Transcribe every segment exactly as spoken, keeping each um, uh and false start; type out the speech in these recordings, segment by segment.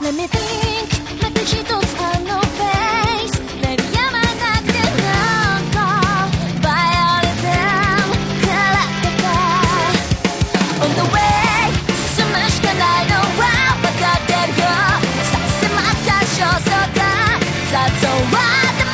Let me think また一つあのフェイス鳴りやまなくてなんかバイオリズムからだか On the way 進むしかないのは分かってるよさせまった焦燥がさそうは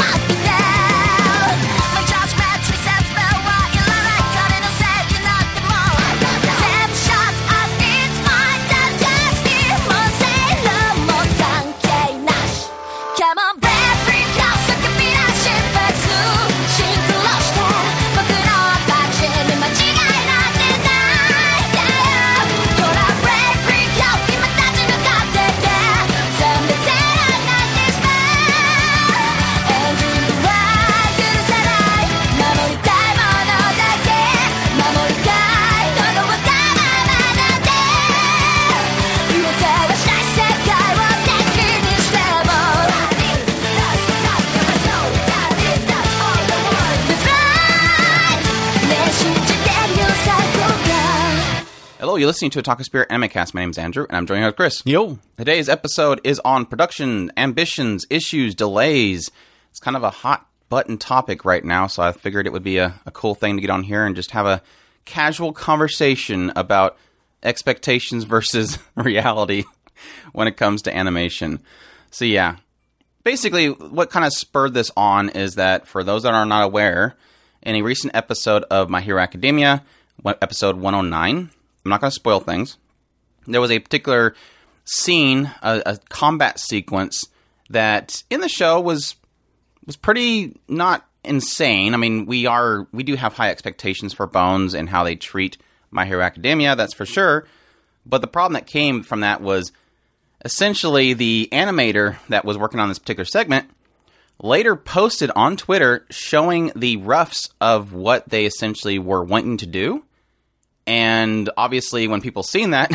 Hello, you're listening to Otaku Spirit Animecast. My name is Andrew, and I'm joining with Chris. Yo. Today's episode is on production, ambitions, issues, delays. It's kind of a hot-button topic right now, so I figured it would be a, a cool thing to get on here and just have a casual conversation about expectations versus reality when it comes to animation. So yeah, basically what kind of spurred this on is that for those that are not aware, in a recent episode of My Hero Academia, episode one oh nine... I'm not going to spoil things. There was a particular scene, a, a combat sequence that in the show was was pretty not insane. I mean, we are we do have high expectations for Bones and how they treat My Hero Academia, that's for sure. But the problem that came from that was essentially the animator that was working on this particular segment later posted on Twitter showing the roughs of what they essentially were wanting to do. And obviously, when people seen that,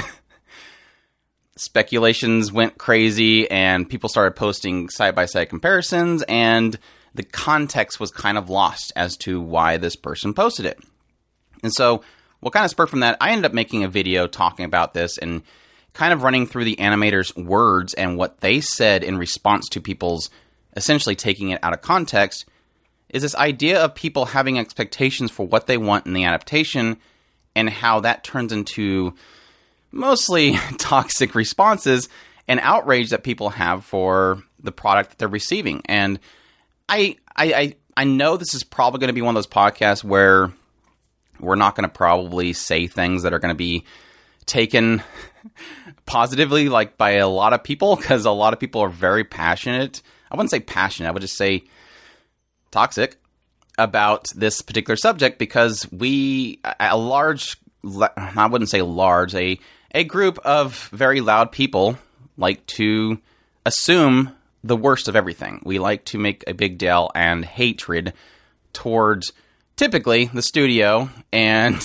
speculations went crazy, and people started posting side-by-side comparisons, and the context was kind of lost as to why this person posted it. And so, what kind of spurred from that, I ended up making a video talking about this and kind of running through the animator's words and what they said in response to people's essentially taking it out of context, is this idea of people having expectations for what they want in the adaptation, and how that turns into mostly toxic responses and outrage that people have for the product that they're receiving. And I I, I, I know this is probably going to be one of those podcasts where we're not going to probably say things that are going to be taken positively, like by a lot of people, because a lot of people are very passionate. I wouldn't say passionate, I would just say toxic about this particular subject, because we, a large, I wouldn't say large, a, a group of very loud people like to assume the worst of everything. We like to make a big deal and hatred towards typically the studio and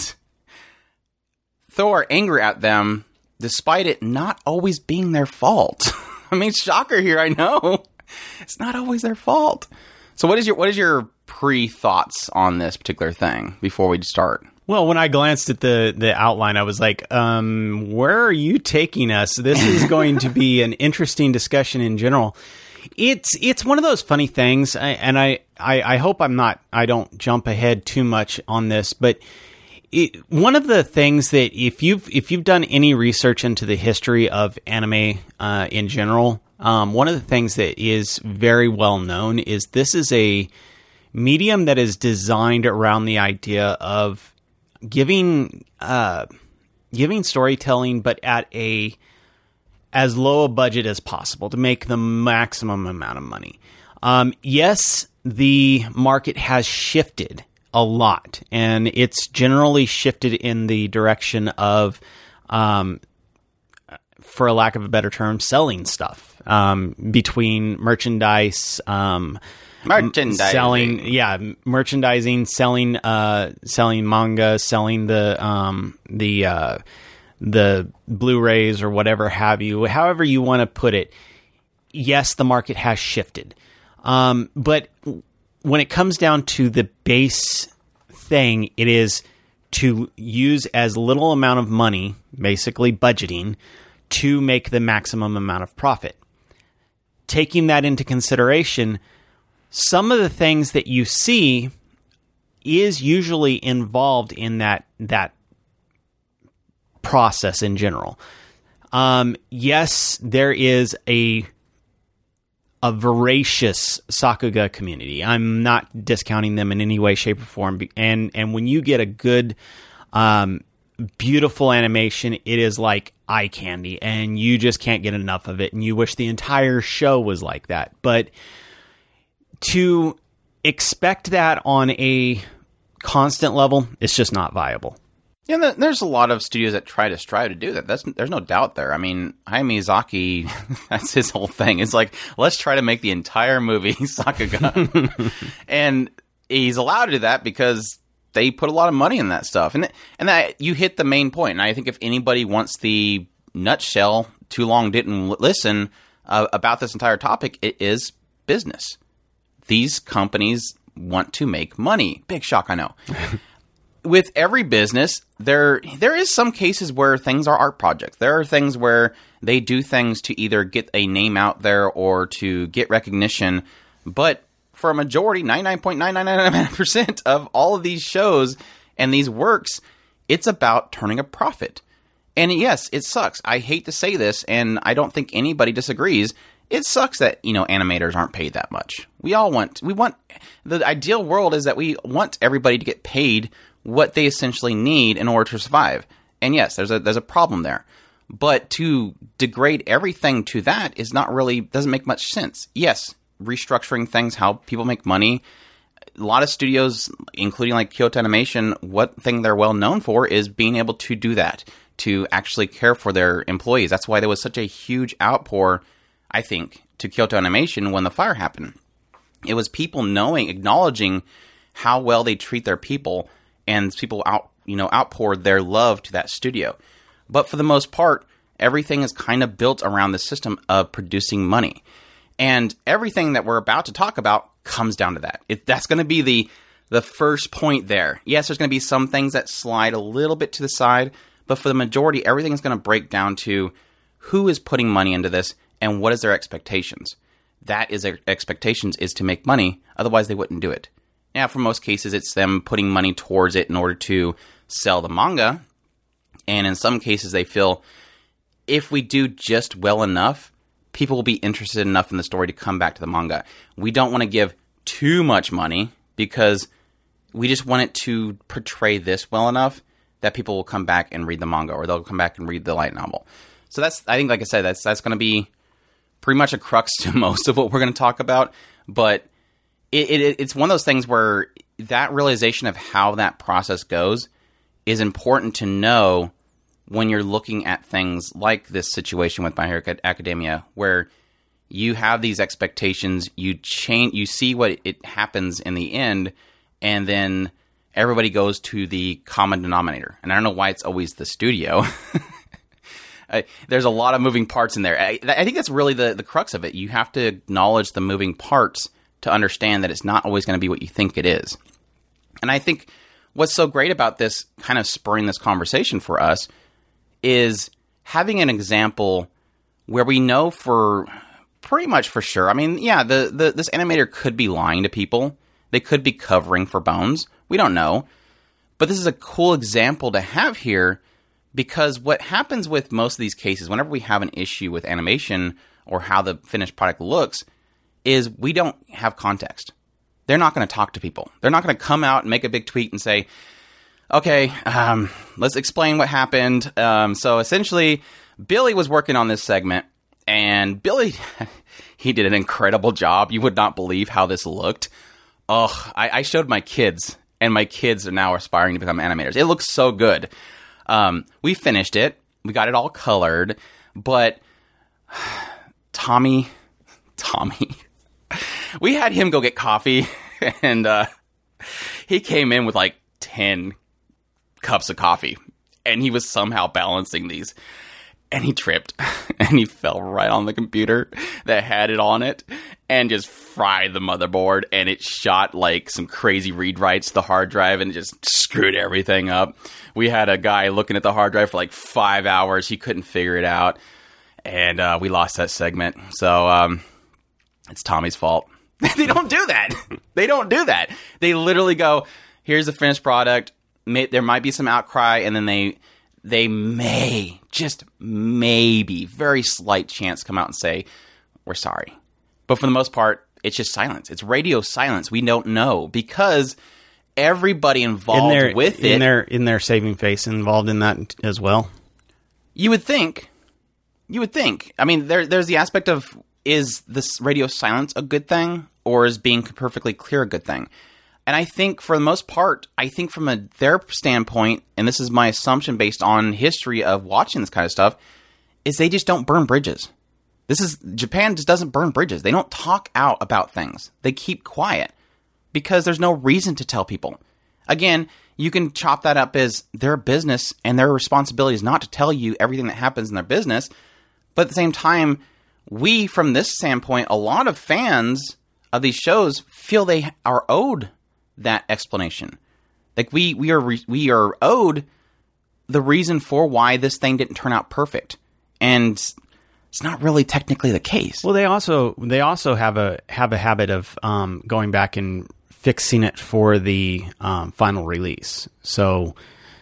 throw our anger at them despite it not always being their fault. I mean, shocker here, I know. It's not always their fault. So what is your what is your pre-thoughts on this particular thing before we start? Well, when I glanced at the, the outline, I was like, um, where are you taking us? This is going to be an interesting discussion in general. It's it's one of those funny things, and I, I, I hope I'm not, I don't jump ahead too much on this, but it, one of the things that if you've, if you've done any research into the history of anime uh, in general, um, one of the things that is very well known is this is a medium that is designed around the idea of giving uh, giving storytelling, but at a as low a budget as possible to make the maximum amount of money. Um, yes, the market has shifted a lot, and it's generally shifted in the direction of, um, for a lack of a better term, selling stuff um, between merchandise. Um, Merchandising. Selling, yeah, merchandising, selling, uh, selling manga, selling the, um, the, uh, the Blu-rays or whatever have you, however you want to put it. Yes, the market has shifted. Um, but when it comes down to the base thing, it is to use as little amount of money, basically budgeting, to make the maximum amount of profit. taking that into consideration, some of the things that you see is usually involved in that that process in general. Um, yes, there is a a voracious Sakuga community. I'm not discounting them in any way, shape, or form. And and when you get a good, um, beautiful animation, it is like eye candy, and you just can't get enough of it, and you wish the entire show was like that. But to expect that on a constant level, it's just not viable. Yeah, and there's a lot of studios that try to strive to do that. That's, there's no doubt there. I mean, Hayao Miyazaki, that's his whole thing. It's like, let's try to make the entire movie Sakuga. And he's allowed to do that because they put a lot of money in that stuff. And and that you hit the main point. And I think if anybody wants the nutshell, too long didn't listen, uh, about this entire topic, it is business. These companies want to make money. Big shock, I know. With every business, there there is some cases where things are art projects. There are things where they do things to either get a name out there or to get recognition. But for a majority, ninety-nine point nine nine nine nine percent of all of these shows and these works, it's about turning a profit. And yes, it sucks. I hate to say this, and I don't think anybody disagrees. It sucks that, you know, animators aren't paid that much. We all want, we want, the ideal world is that we want everybody to get paid what they essentially need in order to survive. And yes, there's a there's a problem there. But to degrade everything to that is not really, doesn't make much sense. Yes, restructuring things, how people make money. A lot of studios, including like Kyoto Animation, what thing they're well known for is being able to do that, to actually care for their employees. That's why there was such a huge outpour, I think, to Kyoto Animation when the fire happened. It was people knowing, acknowledging how well they treat their people, and people out, you know, outpoured their love to that studio. But for the most part, everything is kind of built around the system of producing money. And everything that we're about to talk about comes down to that. It, that's going to be the the first point there. Yes, there's going to be some things that slide a little bit to the side, but for the majority, everything is going to break down to who is putting money into this and what is their expectations. That is their expectations is to make money, otherwise they wouldn't do it. Now, for most cases, it's them putting money towards it in order to sell the manga. And in some cases, they feel if we do just well enough, people will be interested enough in the story to come back to the manga. We don't want to give too much money because we just want it to portray this well enough that people will come back and read the manga, or they'll come back and read the light novel. So that's, I think, like I said, that's that's going to be pretty much a crux to most of what we're going to talk about. But It, it, it's one of those things where that realization of how that process goes is important to know when you're looking at things like this situation with My Hero Academia, where you have these expectations, you change, you see what it happens in the end, and then everybody goes to the common denominator. And I don't know why it's always the studio. I, there's a lot of moving parts in there. I, I think that's really the, the crux of it. You have to acknowledge the moving parts to understand that it's not always going to be what you think it is. And I think what's so great about this kind of spurring this conversation for us is having an example where we know for pretty much for sure. I mean, yeah, the, the this animator could be lying to people. They could be covering for Bones. We don't know. But this is a cool example to have here, because what happens with most of these cases, whenever we have an issue with animation or how the finished product looks, is we don't have context. They're not going to talk to people. They're not going to come out and make a big tweet and say, okay, um, let's explain what happened. Um, so essentially, Billy was working on this segment, and Billy, he did an incredible job. You would not believe how this looked. Oh, I, I showed my kids, and my kids are now aspiring to become animators. It looks so good. Um, we finished it. We got it all colored, but Tommy, Tommy... we had him go get coffee, and uh, he came in with like ten cups of coffee, and he was somehow balancing these, and he tripped, and he fell right on the computer that had it on it, and just fried the motherboard, and it shot like some crazy read writes to the hard drive, and it just screwed everything up. We had a guy looking at the hard drive for like five hours. He couldn't figure it out, and uh, we lost that segment. So, um... it's Tommy's fault. They don't do that. They don't do that. They literally go, here's the finished product. May, there might be some outcry, and then they they may, just maybe, very slight chance come out and say, we're sorry. But for the most part, it's just silence. It's radio silence. We don't know because everybody involved in their, with it. In their, in their saving face involved in that as well. You would think. You would think. I mean, there, there's the aspect of, is this radio silence a good thing, or is being perfectly clear a good thing? And I think for the most part, I think from a, their standpoint, and this is my assumption based on history of watching this kind of stuff, is they just don't burn bridges. This is, Japan just doesn't burn bridges. They don't talk out about things. They keep quiet because there's no reason to tell people. Again, you can chop that up as their business, and their responsibility is not to tell you everything that happens in their business. But at the same time, we, from this standpoint, a lot of fans of these shows feel they are owed that explanation. Like we we are re- we are owed the reason for why this thing didn't turn out perfect, and it's not really technically the case. Well, they also they also have a have a habit of um, going back and fixing it for the um, final release. So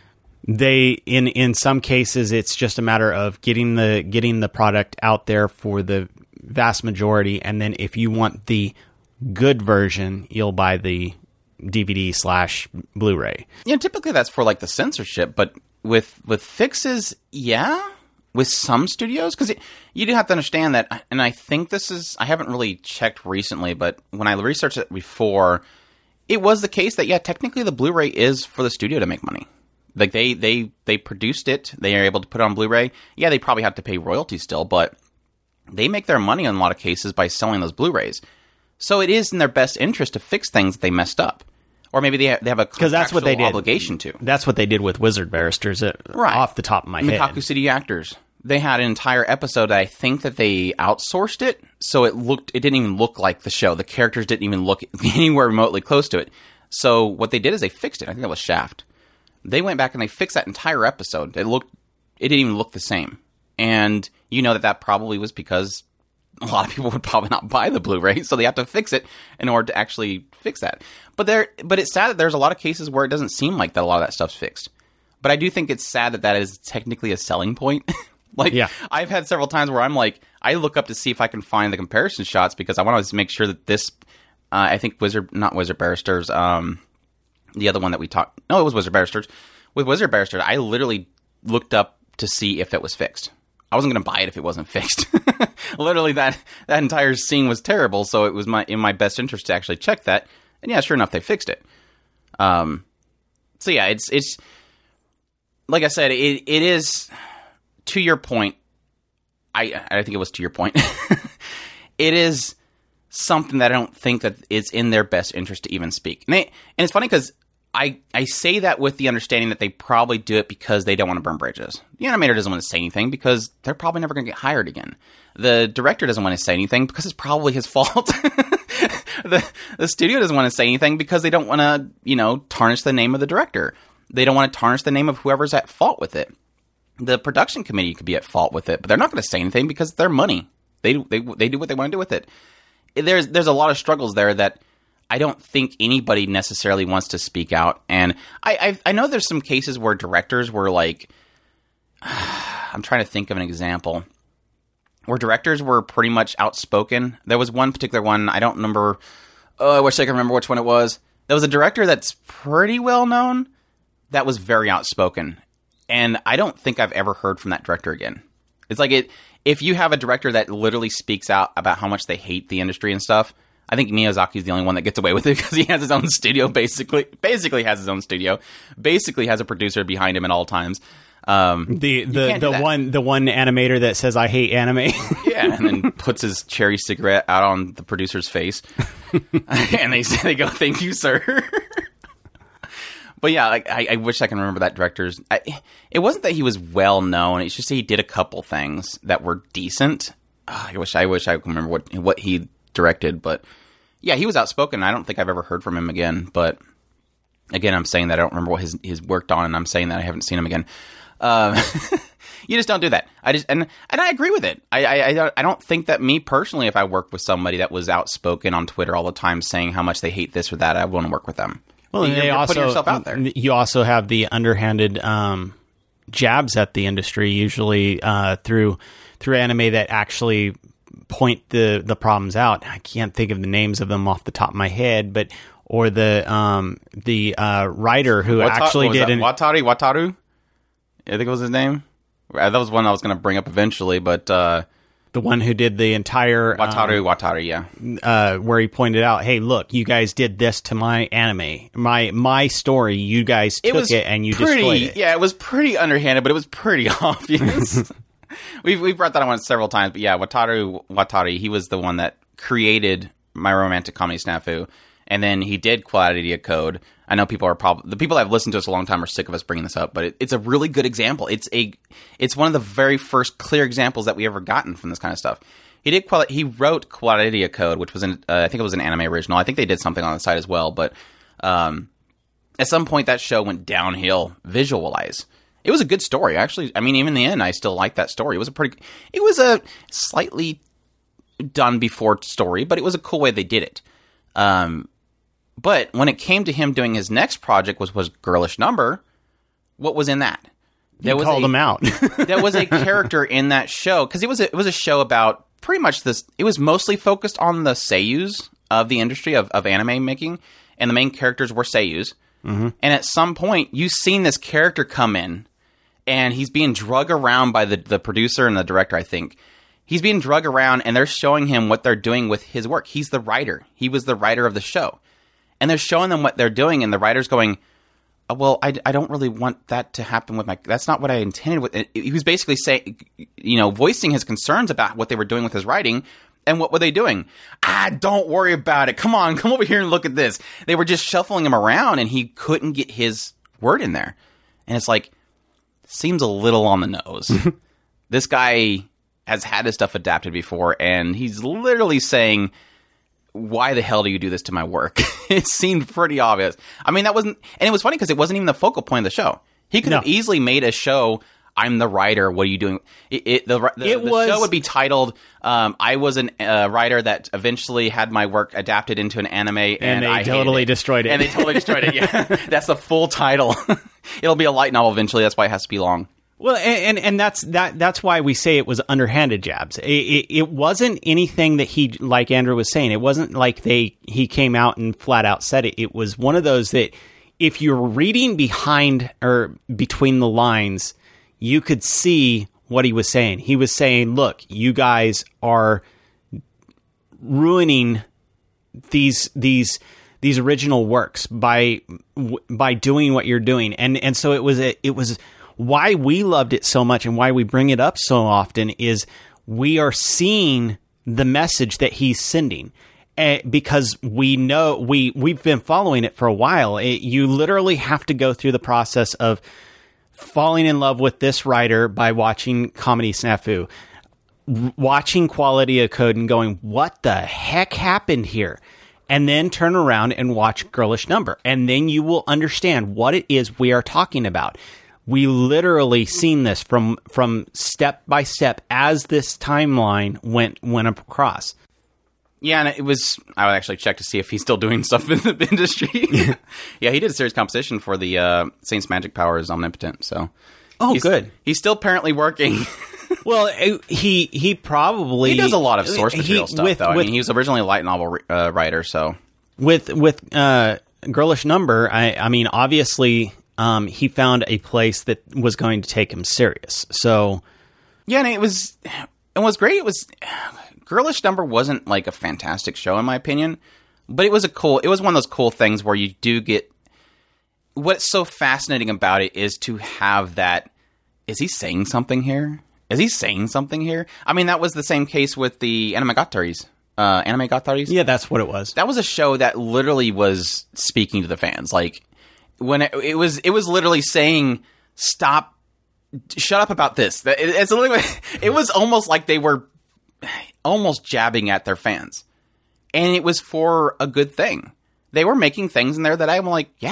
they in in some cases it's just a matter of getting the getting the product out there for the vast majority, and then if you want the good version, you'll buy the D V D slash Blu-ray. Yeah, typically that's for like the censorship, but with with fixes, yeah, with some studios, because you do have to understand that, and I think this is, I haven't really checked recently, but when I researched it before, it was the case that, yeah, technically the Blu-ray is for the studio to make money. Like they they they produced it, they are able to put it on Blu-ray. Yeah, they probably have to pay royalties still, but they make their money in a lot of cases by selling those Blu-rays. So it is in their best interest to fix things that they messed up. Or maybe they have, they have a contractual that's what they did. obligation to. That's what they did with Wizard Barristers, uh, right. off the top of my Mikaku head. Mikaku City Actors. They had an entire episode. I think that they outsourced it, so it looked. It didn't even look like the show. The characters didn't even look anywhere remotely close to it. So what they did is they fixed it. I think that was Shaft. They went back and they fixed that entire episode. It looked. It didn't even look the same. And you know that that probably was because a lot of people would probably not buy the Blu-ray, so they have to fix it in order to actually fix that. But there, but it's sad that there's a lot of cases where it doesn't seem like that a lot of that stuff's fixed. But I do think it's sad that that is technically a selling point. Like, yeah. I've had several times where I'm like, I look up to see if I can find the comparison shots because I want to make sure that this, uh, I think Wizard, not Wizard Barristers, um, the other one that we talked, no, it was Wizard Barristers. With Wizard Barristers, I literally looked up to see if it was fixed. I wasn't going to buy it if it wasn't fixed. Literally, that that entire scene was terrible, so it was my in my best interest to actually check that. And yeah, sure enough, they fixed it. Um, so yeah, it's it's like I said, it it is to your point. I I think it was to your point. It is something that I don't think that it's in their best interest to even speak. And, they, and it's funny because I, I say that with the understanding that they probably do it because they don't want to burn bridges. The animator doesn't want to say anything because they're probably never going to get hired again. The director doesn't want to say anything because it's probably his fault. the, the studio doesn't want to say anything because they don't want to, you know, tarnish the name of the director. They don't want to tarnish the name of whoever's at fault with it. The production committee could be at fault with it, but they're not going to say anything because it's their money. They, they, they do what they want to do with it. There's, there's a lot of struggles there that I don't think anybody necessarily wants to speak out. And I I, I know there's some cases where directors were like, I'm trying to think of an example, where directors were pretty much outspoken. There was one particular one, I don't remember, oh, I wish I could remember which one it was. There was a director that's pretty well known that was very outspoken. And I don't think I've ever heard from that director again. It's like it if you have a director that literally speaks out about how much they hate the industry and stuff, I think Miyazaki's the only one that gets away with it because he has his own studio, basically. Basically has his own studio. Basically has a producer behind him at all times. Um, the the, the one the one animator that says, I hate anime. Yeah, and then puts his cherry cigarette out on the producer's face. And they say, they go, thank you, sir. But yeah, like, I, I wish I can remember that director's... I, it wasn't that he was well known. It's just that he did a couple things that were decent. Oh, I wish I wish I could remember what what he directed, but... Yeah, he was outspoken. I don't think I've ever heard from him again. But again, I'm saying that I don't remember what his he's worked on, and I'm saying that I haven't seen him again. Um, you just don't do that. I just and and I agree with it. I I I don't, I don't think that me personally, if I worked with somebody that was outspoken on Twitter all the time saying how much they hate this or that, I wouldn't work with them. Well, you're, they you're also putting yourself out there. You also have the underhanded um, jabs at the industry, usually uh, through through anime that actually point the the problems out. I can't think of the names of them off the top of my head, but or the um, the uh, writer who Wata- actually what was did that? an Watari Wataru. I think it was his name. That was one I was going to bring up eventually, but uh, the one who did the entire Wataru um, Watari, yeah. uh, where he pointed out, "Hey, look, you guys did this to my anime, my my story. You guys took it, it and you pretty, destroyed it." Yeah, it was pretty underhanded, but it was pretty obvious. we've we've brought that on several times, but yeah, Wataru Watari, he was the one that created My Romantic Comedy Snafu, and then he did Quality Code. I know people are probably the people that have listened to us a long time are sick of us bringing this up, but it, it's a really good example. It's a it's one of the very first clear examples that we ever gotten from this kind of stuff. He did quali- he wrote Quality Code, which was an uh, I think it was an anime original. I think they did something on the side as well, but um, at some point that show went downhill visual-wise. It was a good story, actually. I mean, even in the end, I still like that story. It was a pretty, it was a slightly done before story, but it was a cool way they did it. Um, but when it came to him doing his next project, was was Girlish Number. What was in that? There was called a, him out. There was a character in that show because it was a, it was a show about pretty much this. It was mostly focused on the seiyus of the industry of, of anime making, and the main characters were seiyus. Mm-hmm. And at some point, you've seen this character come in. And he's being drug around by the, the producer and the director, I think. He's being drug around, and they're showing him what they're doing with his work. He's the writer. He was the writer of the show. And they're showing them what they're doing, and the writer's going, oh, well, I, I don't really want that to happen with my... That's not what I intended with it. He was basically saying, you know, voicing his concerns about what they were doing with his writing. And what were they doing? Ah, don't worry about it. Come on, come over here and look at this. They were just shuffling him around, and he couldn't get his word in there. And it's like... seems a little on the nose. This guy has had his stuff adapted before, and he's literally saying, why the hell do you do this to my work? It seemed pretty obvious. I mean, that wasn't... And it was funny because it wasn't even the focal point of the show. He could no. have easily made a show, I'm the writer, what are you doing? It, it, the the, it the was... show would be titled, um, I was a uh, writer that eventually had my work adapted into an anime, and, and they I totally it. destroyed it. And they totally destroyed it, yeah. That's the full title. It'll be a light novel eventually. That's why it has to be long. Well, and, and and that's that. That's why we say it was underhanded jabs. It, it, it wasn't anything that he, like Andrew was saying, it wasn't like they he came out and flat out said it. It was one of those that if you're reading behind or between the lines, you could see what he was saying. He was saying, "Look, you guys are ruining these these." these original works by by doing what you're doing." And and so it was a, it was why we loved it so much and why we bring it up so often is we are seeing the message that he's sending. Uh, because we know we we've been following it for a while. It, you literally have to go through the process of falling in love with this writer by watching Comedy Snafu, r- watching Quality Code and going, "What the heck happened here?" And then turn around and watch Girlish Number. And then you will understand what it is we are talking about. We literally seen this from from step by step as this timeline went went across. Yeah, and it was... I would actually check to see if he's still doing stuff in the industry. Yeah, he did a series composition for the uh, Saints Magic Powers Omnipotent, so... Oh, he's, good. He's still apparently working... Well, he he probably... He does a lot of source material he, stuff, with, though. I with, mean, he was originally a light novel uh, writer, so... With with uh, Girlish Number, I, I mean, obviously, um, he found a place that was going to take him serious. So... Yeah, and it was... It was great. It was... Girlish Number wasn't, like, a fantastic show, in my opinion. But it was a cool... It was one of those cool things where you do get... What's so fascinating about it is to have that... Is he saying something here? Is he saying something here? I mean, that was the same case with the Animegataris. Uh, Animegataris? Yeah, that's what it was. That was a show that literally was speaking to the fans. Like, when it, it was, it was literally saying, "Stop, shut up about this." It, it's literally, it was almost like they were almost jabbing at their fans, and it was for a good thing. They were making things in there that I'm like, yeah,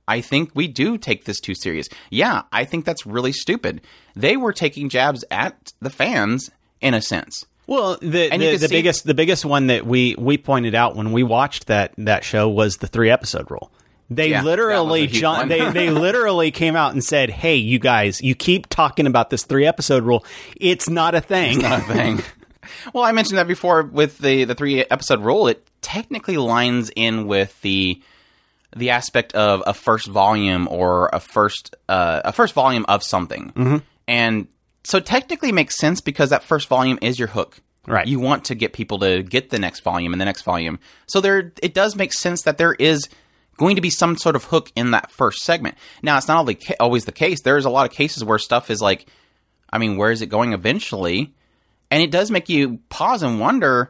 I think we do take this too serious. Yeah, I think that's really stupid. They were taking jabs at the fans in a sense. Well, the And you the, can the see- biggest the biggest one that we, we pointed out when we watched that, that show was the three episode rule. They Yeah, that literally was a huge John, one. they they literally came out and said, "Hey, you guys, you keep talking about this three episode rule. It's not a thing." Not a thing. Well, I mentioned that before with the, the three episode rule. It technically lines in with the the aspect of a first volume or a first uh, a first volume of something, mm-hmm. and so it technically makes sense because that first volume is your hook. Right. You want to get people to get the next volume and the next volume. So there, it does make sense that there is going to be some sort of hook in that first segment. Now, it's not always the ca- always the case. There's a lot of cases where stuff is like, I mean, where is it going eventually? And it does make you pause and wonder.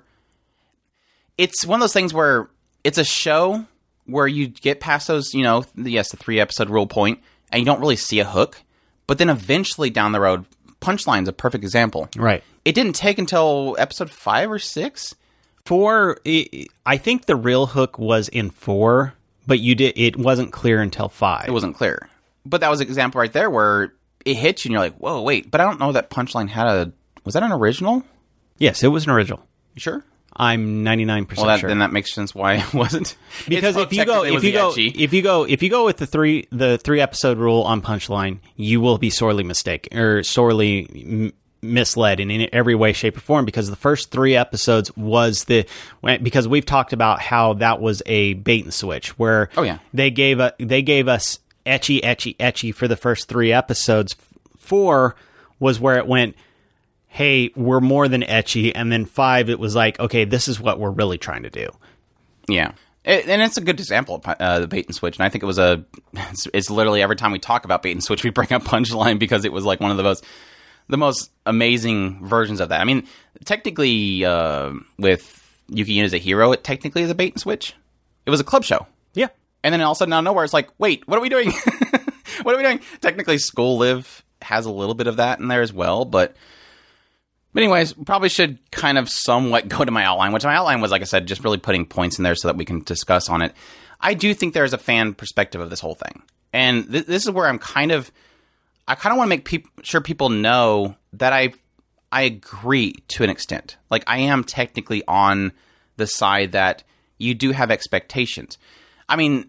It's one of those things where it's a show where you get past those, you know, yes, the three episode rule point, and you don't really see a hook. But then eventually down the road, Punchline's a perfect example. Right. It didn't take until episode five or six. Four, I I think the real hook was in four, but you did it wasn't clear until five. It wasn't clear. But that was an example right there where it hits you and you're like, whoa, wait. But I don't know that Punchline had a... Was that an original? Yes, it was an original. You sure? I'm ninety-nine percent Well, that, sure. then that makes sense why it wasn't. Because Its if hook you go, technically if was you the go, etchy. if you go, if you go with the three, the three episode rule on Punchline, you will be sorely mistaken or sorely m- misled in any- every way, shape, or form. Because the first three episodes was the because we've talked about how that was a bait and switch where Oh, yeah. they gave a, they gave us etchy, etchy, etchy for the first three episodes. Four was where it went, hey, we're more than etchy, and then five, it was like, okay, this is what we're really trying to do. Yeah. It, and it's a good example of uh, the bait and switch. And I think it was a... It's, it's literally every time we talk about bait and switch, we bring up Punchline because it was like one of the most... The most amazing versions of that. I mean, technically, uh, with Yuki as a hero, it technically is a bait and switch. It was a club show. Yeah. And then all of a sudden, out of nowhere, it's like, wait, what are we doing? What are we doing? Technically, School Live has a little bit of that in there as well, but... But anyways, probably should kind of somewhat go to my outline, which my outline was, like I said, just really putting points in there so that we can discuss on it. I do think there is a fan perspective of this whole thing. And th- this is where I'm kind of... I kind of want to make peop- sure people know that I I agree to an extent. Like, I am technically on the side that you do have expectations. I mean,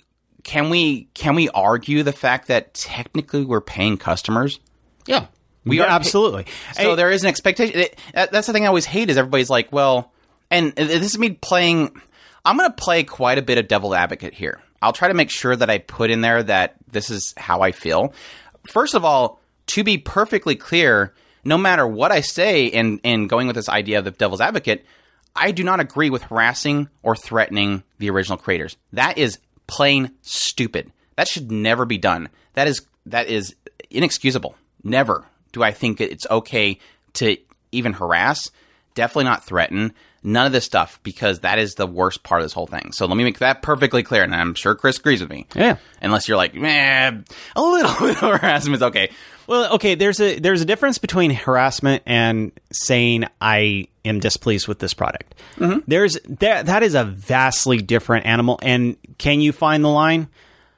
can we can we argue the fact that technically we're paying customers? Yeah. We Yeah, are absolutely. So Hey, there is an expectation. It, that, that's the thing I always hate is everybody's like, well, and this is me playing. I'm going to play quite a bit of devil advocate here. I'll try to make sure that I put in there that this is how I feel. First of all, to be perfectly clear, no matter what I say in, in going with this idea of the devil's advocate, I do not agree with harassing or threatening the original creators. That is plain stupid. That should never be done. That is that is inexcusable. Never do I think it's okay to even harass, definitely not threaten, none of this stuff, because that is the worst part of this whole thing. So let me make that perfectly clear, and I'm sure Chris agrees with me. Yeah. Unless you're like, man, a little bit of harassment is okay. Well, okay, there's a there's a difference between harassment and saying I am displeased with this product. Mm-hmm. There's that that is a vastly different animal. And can you find the line?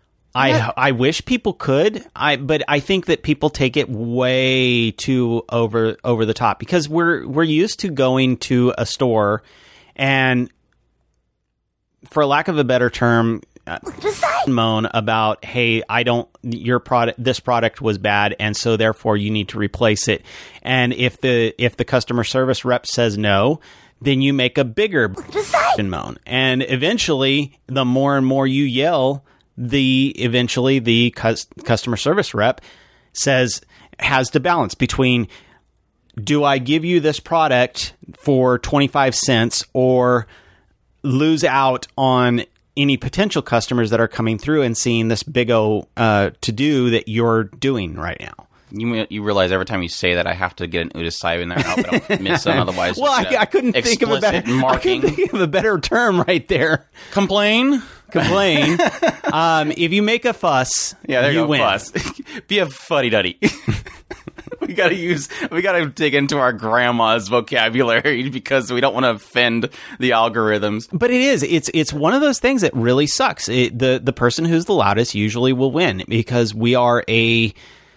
I Yeah. I wish people could. I but I think that people take it way too over over the top because we're we're used to going to a store and, for lack of a better term, uh, moan about, hey, I don't, your product, this product was bad, and so therefore you need to replace it. And if the if the customer service rep says no, then you make a bigger moan. And eventually, the more and more you yell, the eventually the cus- customer service rep says has to balance between, do I give you this product for twenty-five cents or lose out on any potential customers that are coming through and seeing this big O uh, to do that you're doing right now? You you realize every time you say that I have to get an Udasai in there. I hope I don't miss some. Otherwise, Well, I, I couldn't think of a better I marking. couldn't think of a better term right there. Complain. Complain. um, if you make a fuss, Yeah, there you, you go. win. Fuss. Be a fuddy duddy. we gotta use, we gotta dig into our grandma's vocabulary because we don't want to offend the algorithms. But it is. It's it's one of those things that really sucks. It, the the person who's the loudest usually will win because we are a,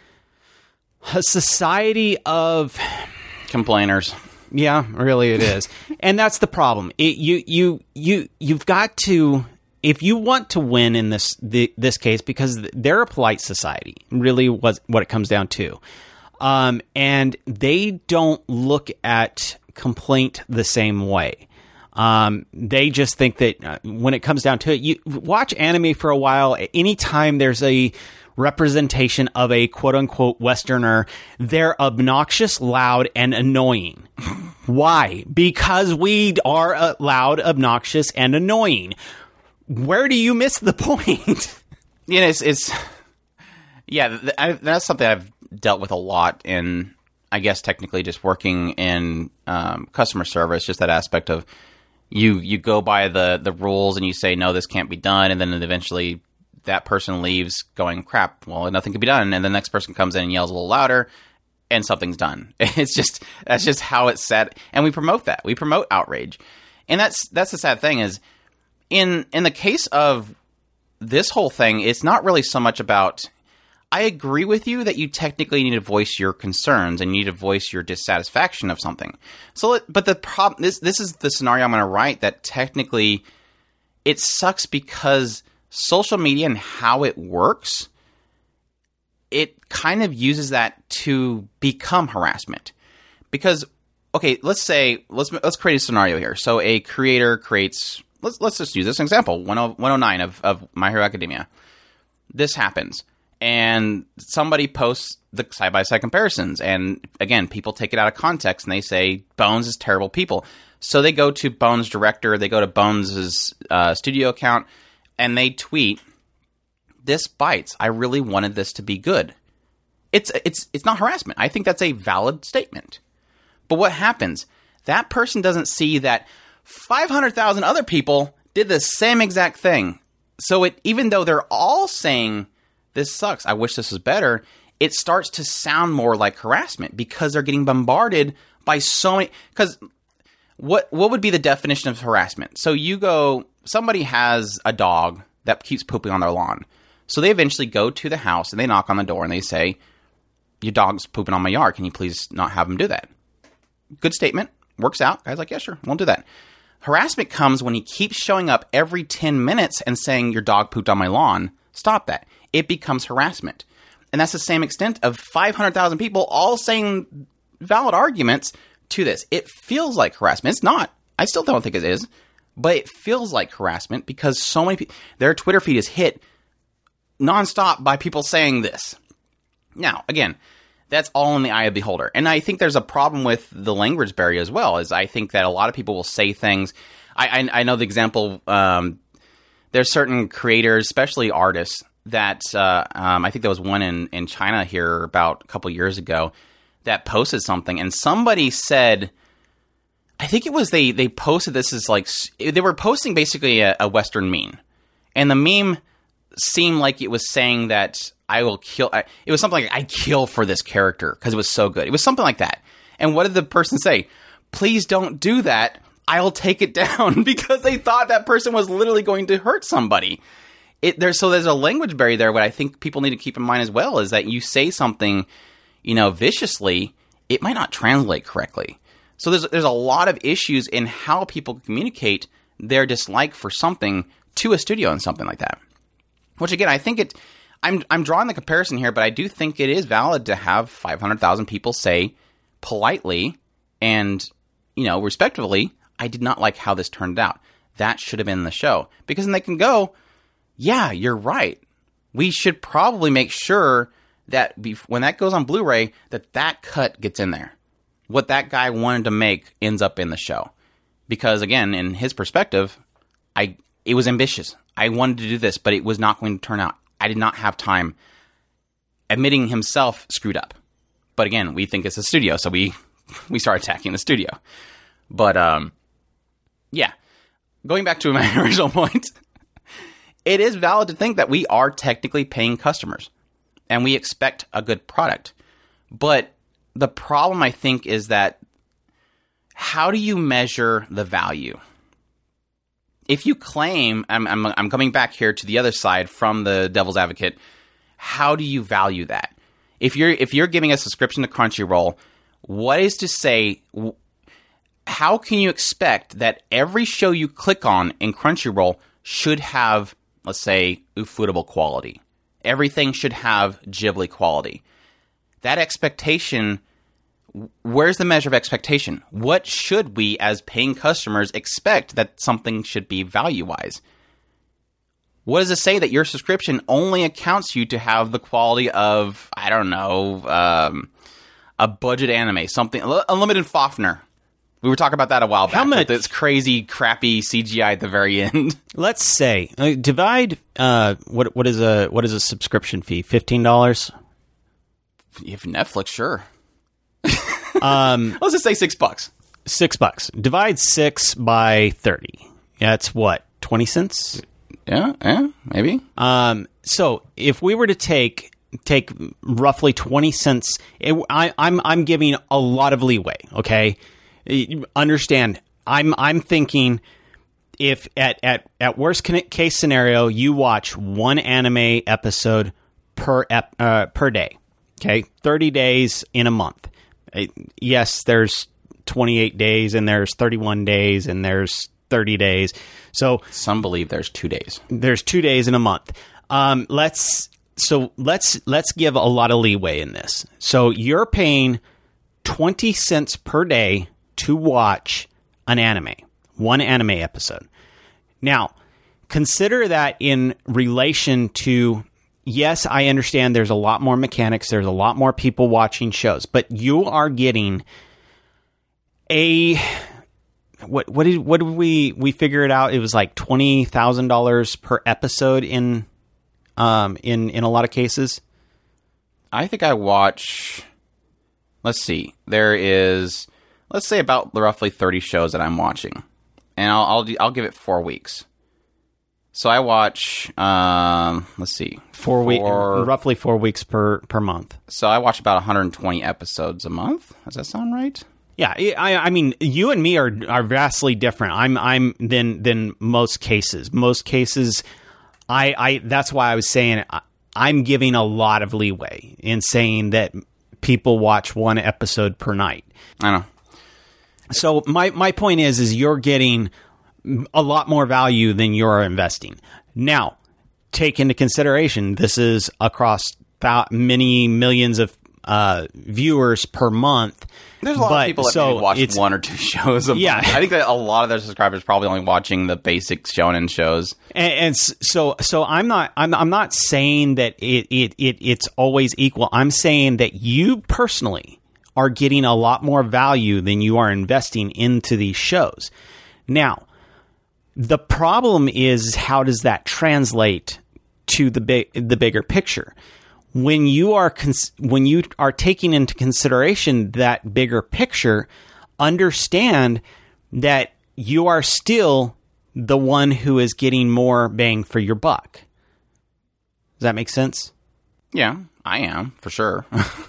a society of complainers. Yeah, really it is. And that's the problem. It, you you you you've got to, if you want to win in this the, this case, because they're a polite society, really was what it comes down to. Um, and they don't look at complaint the same way. Um, they just think that uh, when it comes down to it, you watch anime for a while. Anytime there's a representation of a quote-unquote Westerner, they're obnoxious, loud, and annoying. Why? Because we are uh, loud, obnoxious, and annoying. Where do you miss the point? You know, it's, it's yeah, th- I, that's something I've dealt with a lot in, I guess, technically just working in um, customer service, just that aspect of you you go by the, the rules and you say, no, this can't be done, and then eventually that person leaves going, crap, well, nothing can be done, and the next person comes in and yells a little louder, and something's done. It's just, that's just how it's set, and we promote that. We promote outrage. And that's that's the sad thing is, in in the case of this whole thing, it's not really so much about, I agree with you that you technically need to voice your concerns and you need to voice your dissatisfaction of something. So, but the problem, this this is the scenario I'm going to write that technically it sucks because social media and how it works, it kind of uses that to become harassment. Because, okay, let's say, let's let's create a scenario here. So a creator creates, let's let's just use this example, one oh nine of, of My Hero Academia. This happens, and somebody posts the side-by-side comparisons, and again, people take it out of context, and they say, Bones is terrible people. So they go to Bones' director, they go to Bones' uh, studio account, and they tweet, this bites. I really wanted this to be good. It's it's it's not harassment. I think that's a valid statement. But what happens? That person doesn't see that five hundred thousand other people did the same exact thing. So it, even though they're all saying, this sucks, I wish this was better, it starts to sound more like harassment because they're getting bombarded by so many... Because what what would be the definition of harassment? So you go... Somebody has a dog that keeps pooping on their lawn. So they eventually go to the house and they knock on the door and they say, your dog's pooping on my yard. Can you please not have him do that? Good statement. Works out. Guy's like, yeah, sure. Won't do that. Harassment comes when he keeps showing up every ten minutes and saying, your dog pooped on my lawn. Stop that. It becomes harassment. And that's the same extent of five hundred thousand people all saying valid arguments to this. It feels like harassment. It's not. I still don't think it is. But it feels like harassment because so many people, their Twitter feed is hit nonstop by people saying this. Now, again, that's all in the eye of the beholder. And I think there's a problem with the language barrier as well, is I think that a lot of people will say things. I, I, I know the example, um, there's certain creators, especially artists, that uh, um, I think there was one in, in China here about a couple years ago that posted something. And somebody said... I think it was they, they posted this as like, they were posting basically a, a Western meme. And the meme seemed like it was saying that I will kill, I, it was something like, I kill for this character because it was so good. It was something like that. And what did the person say? Please don't do that. I'll take it down, because they thought that person was literally going to hurt somebody. It, there's, so there's a language barrier there. What I think people need to keep in mind as well is that you say something, you know, viciously, it might not translate correctly. So there's there's a lot of issues in how people communicate their dislike for something to a studio and something like that. Which again, I think it. I'm I'm drawing the comparison here, but I do think it is valid to have five hundred thousand people say politely and, you know, respectfully, I did not like how this turned out. That should have been in the show, because then they can go, yeah, you're right. We should probably make sure that bef- when that goes on Blu-ray, that that cut gets in there. What that guy wanted to make ends up in the show. Because again, in his perspective, I it was ambitious. I wanted to do this, but it was not going to turn out. I did not have time. Admitting himself screwed up. But again, we think it's a studio, so we we start attacking the studio. But um, yeah, going back to my original point, it is valid to think that we are technically paying customers, and we expect a good product. But the problem, I think, is that how do you measure the value? If you claim, I'm, I'm, I'm coming back here to the other side from the devil's advocate, how do you value that? If you're if you're giving a subscription to Crunchyroll, what is to say, how can you expect that every show you click on in Crunchyroll should have, let's say, Ufotable quality? Everything should have Ghibli quality. That expectation, where's the measure of expectation? What should we, as paying customers, expect that something should be value-wise? What does it say that your subscription only accounts you to have the quality of, I don't know, um, a budget anime, something, Unlimited Fafner? We were talking about that a while back. How much? With this crazy, crappy C G I at the very end. Let's say uh, divide. Uh, what what is a what is a subscription fee? Fifteen dollars. If Netflix, sure. um, Let's just say six bucks. Six bucks. Divide six by thirty. That's what, twenty cents. Yeah, yeah, maybe. Um, so if we were to take take roughly twenty cents, it, I, I'm I'm giving a lot of leeway. Okay. Understand, I'm I'm thinking if at, at, at worst case scenario you watch one anime episode per ep, uh, per day, okay, thirty days in a month. Uh, yes, there's twenty-eight days and there's thirty-one days and there's thirty days. So some believe there's two days. There's two days in a month. Um, let's so let's let's give a lot of leeway in this. So you're paying twenty cents per day to watch an anime, one anime episode. Now, consider that in relation to, yes, I understand there's a lot more mechanics, there's a lot more people watching shows, but you are getting a, what what did what did we we figure it out? It was like twenty thousand dollars per episode in um in in a lot of cases. I think I watch, let's see, there is, let's say about roughly thirty shows that I'm watching, and I'll I'll, I'll give it four weeks. So I watch, um, let's see, four weeks, roughly four weeks per per month. So I watch about one hundred twenty episodes a month. Does that sound right? Yeah, I, I mean, you and me are are vastly different. I'm I'm than than most cases. Most cases, I I that's why I was saying I, I'm giving a lot of leeway in saying that people watch one episode per night. I know. So my, my point is, is you're getting a lot more value than you're investing. Now, take into consideration, this is across th- many millions of uh, viewers per month. There's a lot but, of people that so maybe watch one or two shows a yeah. month. I think that a lot of their subscribers probably only watching the basic shonen shows. And, and so, so I'm not, I'm, I'm not saying that it, it, it, it's always equal. I'm saying that you personally are getting a lot more value than you are investing into these shows. Now, the problem is, how does that translate to the big, the bigger picture? When you are cons- when you are taking into consideration that bigger picture, understand that you are still the one who is getting more bang for your buck. Does that make sense? Yeah, I am, for sure.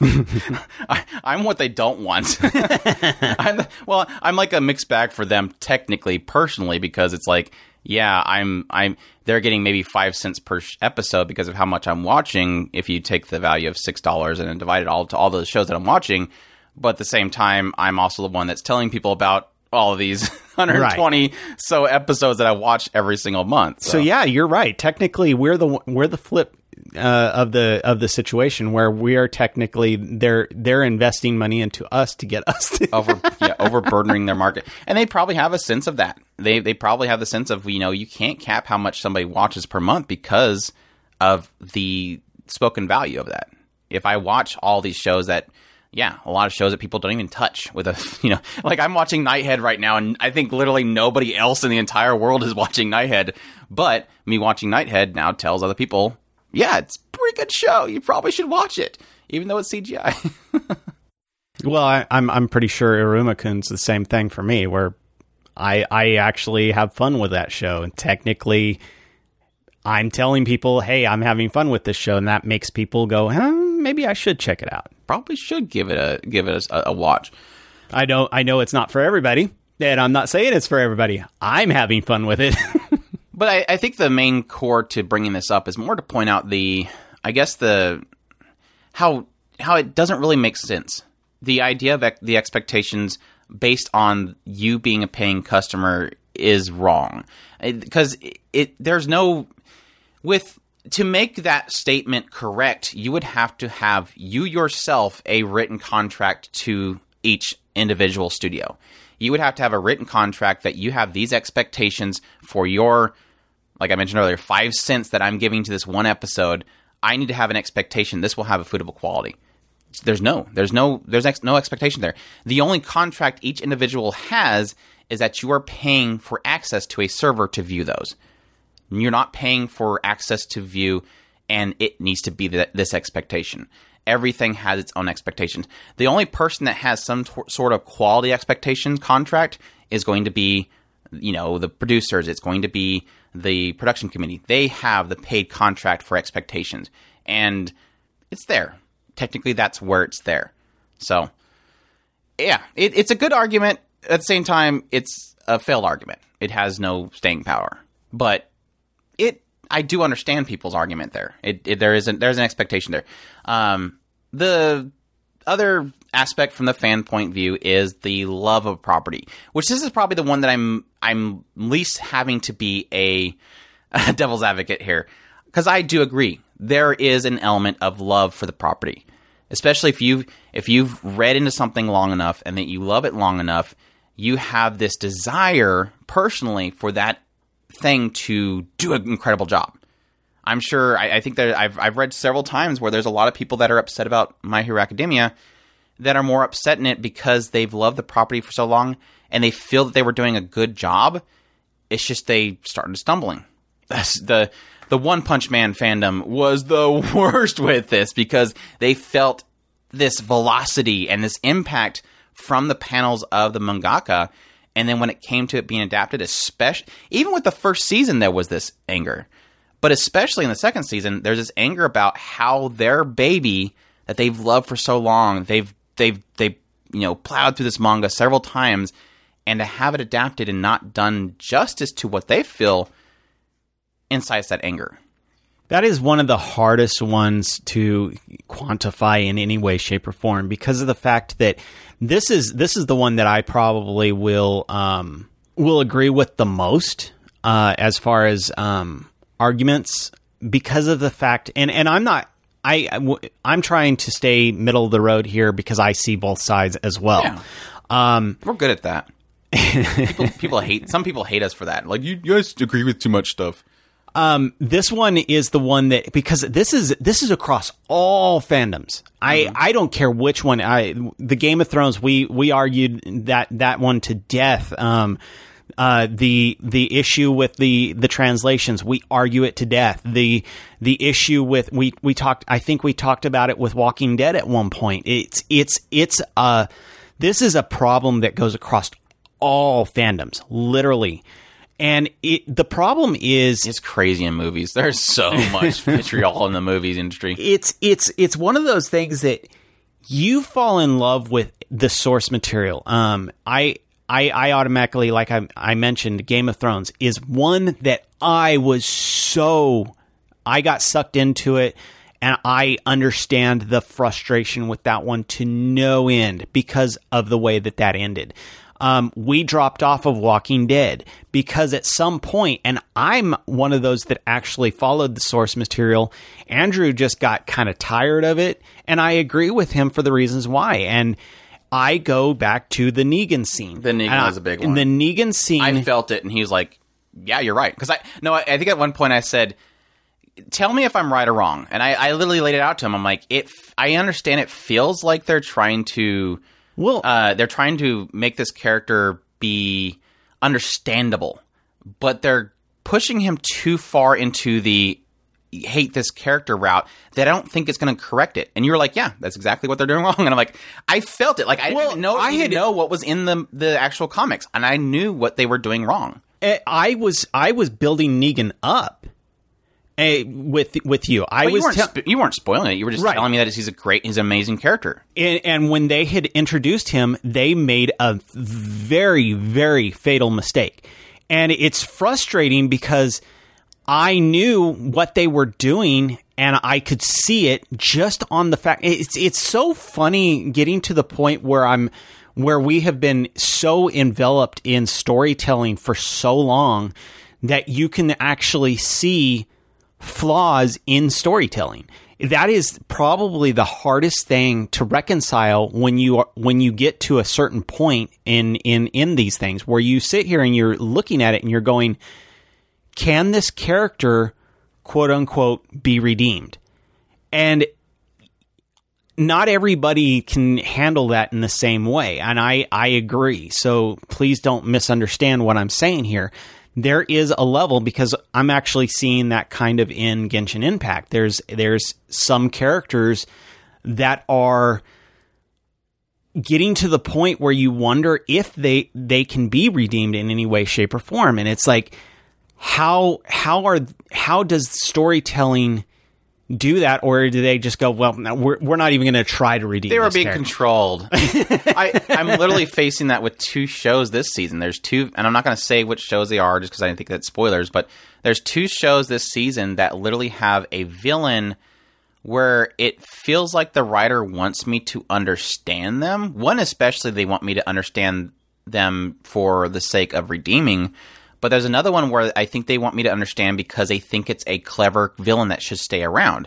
I, I'm what they don't want. I'm the, well, I'm like a mixed bag for them technically, personally, because it's like, yeah, I'm I'm they're getting maybe five cents per sh- episode because of how much I'm watching. If you take the value of six dollars and then divide it all to all those shows that I'm watching, but at the same time, I'm also the one that's telling people about all of these one hundred twenty right. so episodes that I watch every single month. So. so yeah, you're right. Technically, we're the we're the flip uh, of the of the situation where we are technically they're they're investing money into us to get us to over yeah, overburdening their market, and they probably have a sense of that. They they probably have the sense of, you know, you can't cap how much somebody watches per month because of the spoken value of that. If I watch all these shows that, yeah, a lot of shows that people don't even touch with a, you know, like I'm watching Nighthead right now, and I think literally nobody else in the entire world is watching Nighthead, but me watching Nighthead now tells other people, yeah, it's a pretty good show. You probably should watch it, even though it's C G I. Well, I, I'm I'm pretty sure Iruma-kun's the same thing for me, where I I actually have fun with that show, and technically, I'm telling people, hey, I'm having fun with this show, and that makes people go, huh, maybe I should check it out. probably should give it a give it a, a watch. I know I know it's not for everybody, and I'm not saying it's for everybody. I'm having fun with it. But I, I think the main core to bringing this up is more to point out the, I guess the, how how it doesn't really make sense. The idea of ec- the expectations based on you being a paying customer is wrong, because it, it there's no with to make that statement correct, you would have to have you yourself a written contract to each individual studio. You would have to have a written contract that you have these expectations for your, like I mentioned earlier, five cents that I'm giving to this one episode. I need to have an expectation this will have a footable quality. There's no, there's no, there's ex- no expectation there. The only contract each individual has is that you are paying for access to a server to view those. You're not paying for access to view, and it needs to be th- this expectation. Everything has its own expectations. The only person that has some t- sort of quality expectation contract is going to be, you know, the producers. It's going to be the production committee. They have the paid contract for expectations, and it's there. Technically, that's where it's there. So, yeah, it, it's a good argument. At the same time, it's a failed argument. It has no staying power. But it, I do understand people's argument there. It, it there is an, there's an expectation there. Um, the other aspect from the fan point view is the love of property, which this is probably the one that I'm I'm least having to be a, a devil's advocate here, because I do agree there is an element of love for the property, especially if you if you've read into something long enough and that you love it long enough, you have this desire personally for that thing to do an incredible job. I'm sure, I, I think that I've I've read several times where there's a lot of people that are upset about My Hero Academia that are more upset in it because they've loved the property for so long and they feel that they were doing a good job. It's just they started stumbling. That's the the One Punch Man fandom was the worst with this because they felt this velocity and this impact from the panels of the mangaka, and then when it came to it being adapted, especially even with the first season, there was this anger. But especially in the second season, there's this anger about how their baby that they've loved for so long, they've they've they you know plowed through this manga several times, and to have it adapted and not done justice to what they feel incites that anger. That is one of the hardest ones to quantify in any way, shape, or form because of the fact that this is this is the one that I probably will um, will agree with the most uh, as far as um, arguments because of the fact, and, and I'm not, I, I'm trying to stay middle of the road here because I see both sides as well. Yeah. Um, We're good at that. people, people hate, some people hate us for that. Like, you guys agree with too much stuff. Um, this one is the one that, because this is, this is across all fandoms. I, mm-hmm. I don't care which one. I, the Game of Thrones, we, we argued that, that one to death. Um, Uh, the the issue with the, the translations, we argue it to death. The the issue with we, we talked, I think we talked about it with Walking Dead at one point. It's it's it's uh this is a problem that goes across all fandoms, literally. And it the problem is it's crazy in movies. There's so much vitriol in the movies industry. It's it's it's one of those things that you fall in love with the source material. Um, I. I, I automatically, like I, I mentioned, Game of Thrones is one that I was so, I got sucked into it, and I understand the frustration with that one to no end because of the way that that ended. Um, we dropped off of Walking Dead because at some point, and I'm one of those that actually followed the source material, Andrew just got kind of tired of it, and I agree with him for the reasons why, and I go back to the Negan scene. The Negan was a big one. The Negan scene. I felt it, and he was like, yeah, you're right. Because I, no, I, I think at one point I said, tell me if I'm right or wrong. And I, I literally laid it out to him. I'm like, it. I understand it feels like they're trying to, well, uh, they're trying to make this character be understandable, but they're pushing him too far into the hate this character route that I don't think it's going to correct it. And you were like, yeah, that's exactly what they're doing wrong. And I'm like, I felt it. Like, I well, didn't know, I didn't had, know what was in the the actual comics. And I knew what they were doing wrong. I was I was building Negan up Uh, with with you, I But was you weren't, tell- sp- you weren't spoiling it. You were just Right. telling me that he's a great, he's an amazing character. and, and when they had introduced him, they made a very, very fatal mistake. And it's frustrating because I knew what they were doing and I could see it just on the fact. It's it's so funny getting to the point where I'm where we have been so enveloped in storytelling for so long that you can actually see flaws in storytelling. That is probably the hardest thing to reconcile when you are, when you get to a certain point in, in, in these things where you sit here and you're looking at it and you're going, can this character, quote unquote, be redeemed? And not everybody can handle that in the same way. And I, I agree. So please don't misunderstand what I'm saying here. There is a level, because I'm actually seeing that kind of in Genshin Impact. There's there's some characters that are getting to the point where you wonder if they they can be redeemed in any way, shape, or form. And it's like, how how are how does storytelling do that, or do they just go, well, no, we're we're not even going to try to redeem? They were this being character. controlled. I, I'm literally facing that with two shows this season. There's two, and I'm not going to say which shows they are just because I didn't think that's spoilers, but there's two shows this season that literally have a villain where it feels like the writer wants me to understand them. One especially, they want me to understand them for the sake of redeeming. But there's another one where I think they want me to understand because they think it's a clever villain that should stay around.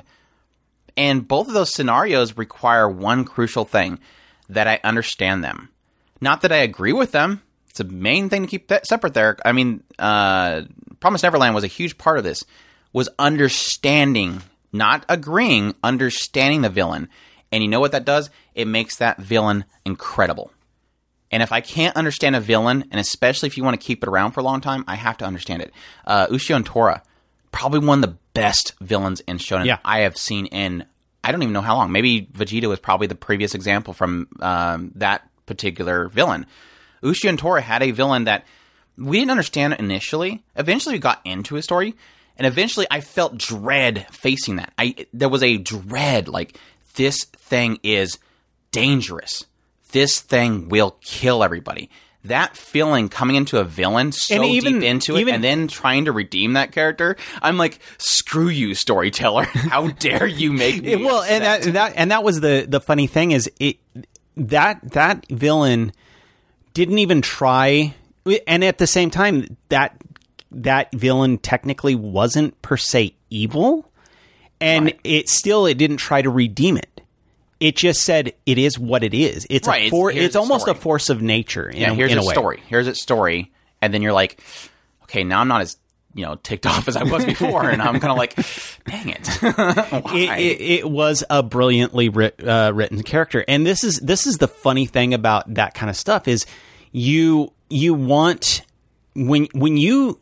And both of those scenarios require one crucial thing, that I understand them. Not that I agree with them. It's a main thing to keep that separate there. I mean, uh, Promised Neverland was a huge part of this, was understanding, not agreeing, understanding the villain. And you know what that does? It makes that villain incredible. And if I can't understand a villain, and especially if you want to keep it around for a long time, I have to understand it. Uh, Ushio and Tora, probably one of the best villains in Shonen Yeah. I have seen in, I don't even know how long. Maybe Vegeta was probably the previous example from um, that particular villain. Ushio and Tora had a villain that we didn't understand initially. Eventually we got into his story, and eventually I felt dread facing that. I There was a dread, like, this thing is dangerous. This thing will kill everybody. That feeling coming into a villain so And even- deep into it, even- and then trying to redeem that character, I'm like, screw you, storyteller! How dare you make me? It- well, and that, upset? that and that was the the funny thing is it that that villain didn't even try, and at the same time that that villain technically wasn't per se evil, and Right. it still it didn't try to redeem it. It just said it is what it is. It's Right, a it's- for, here's it's the almost story. a force of nature. In yeah, a, here's in a its way. story. Here's its story, and then you're like, okay, now I'm not as you know ticked off as I was before, and I'm kind of like, dang it, why? It, it, it was a brilliantly writ, uh, written character, and this is this is the funny thing about that kind of stuff is you you want when when you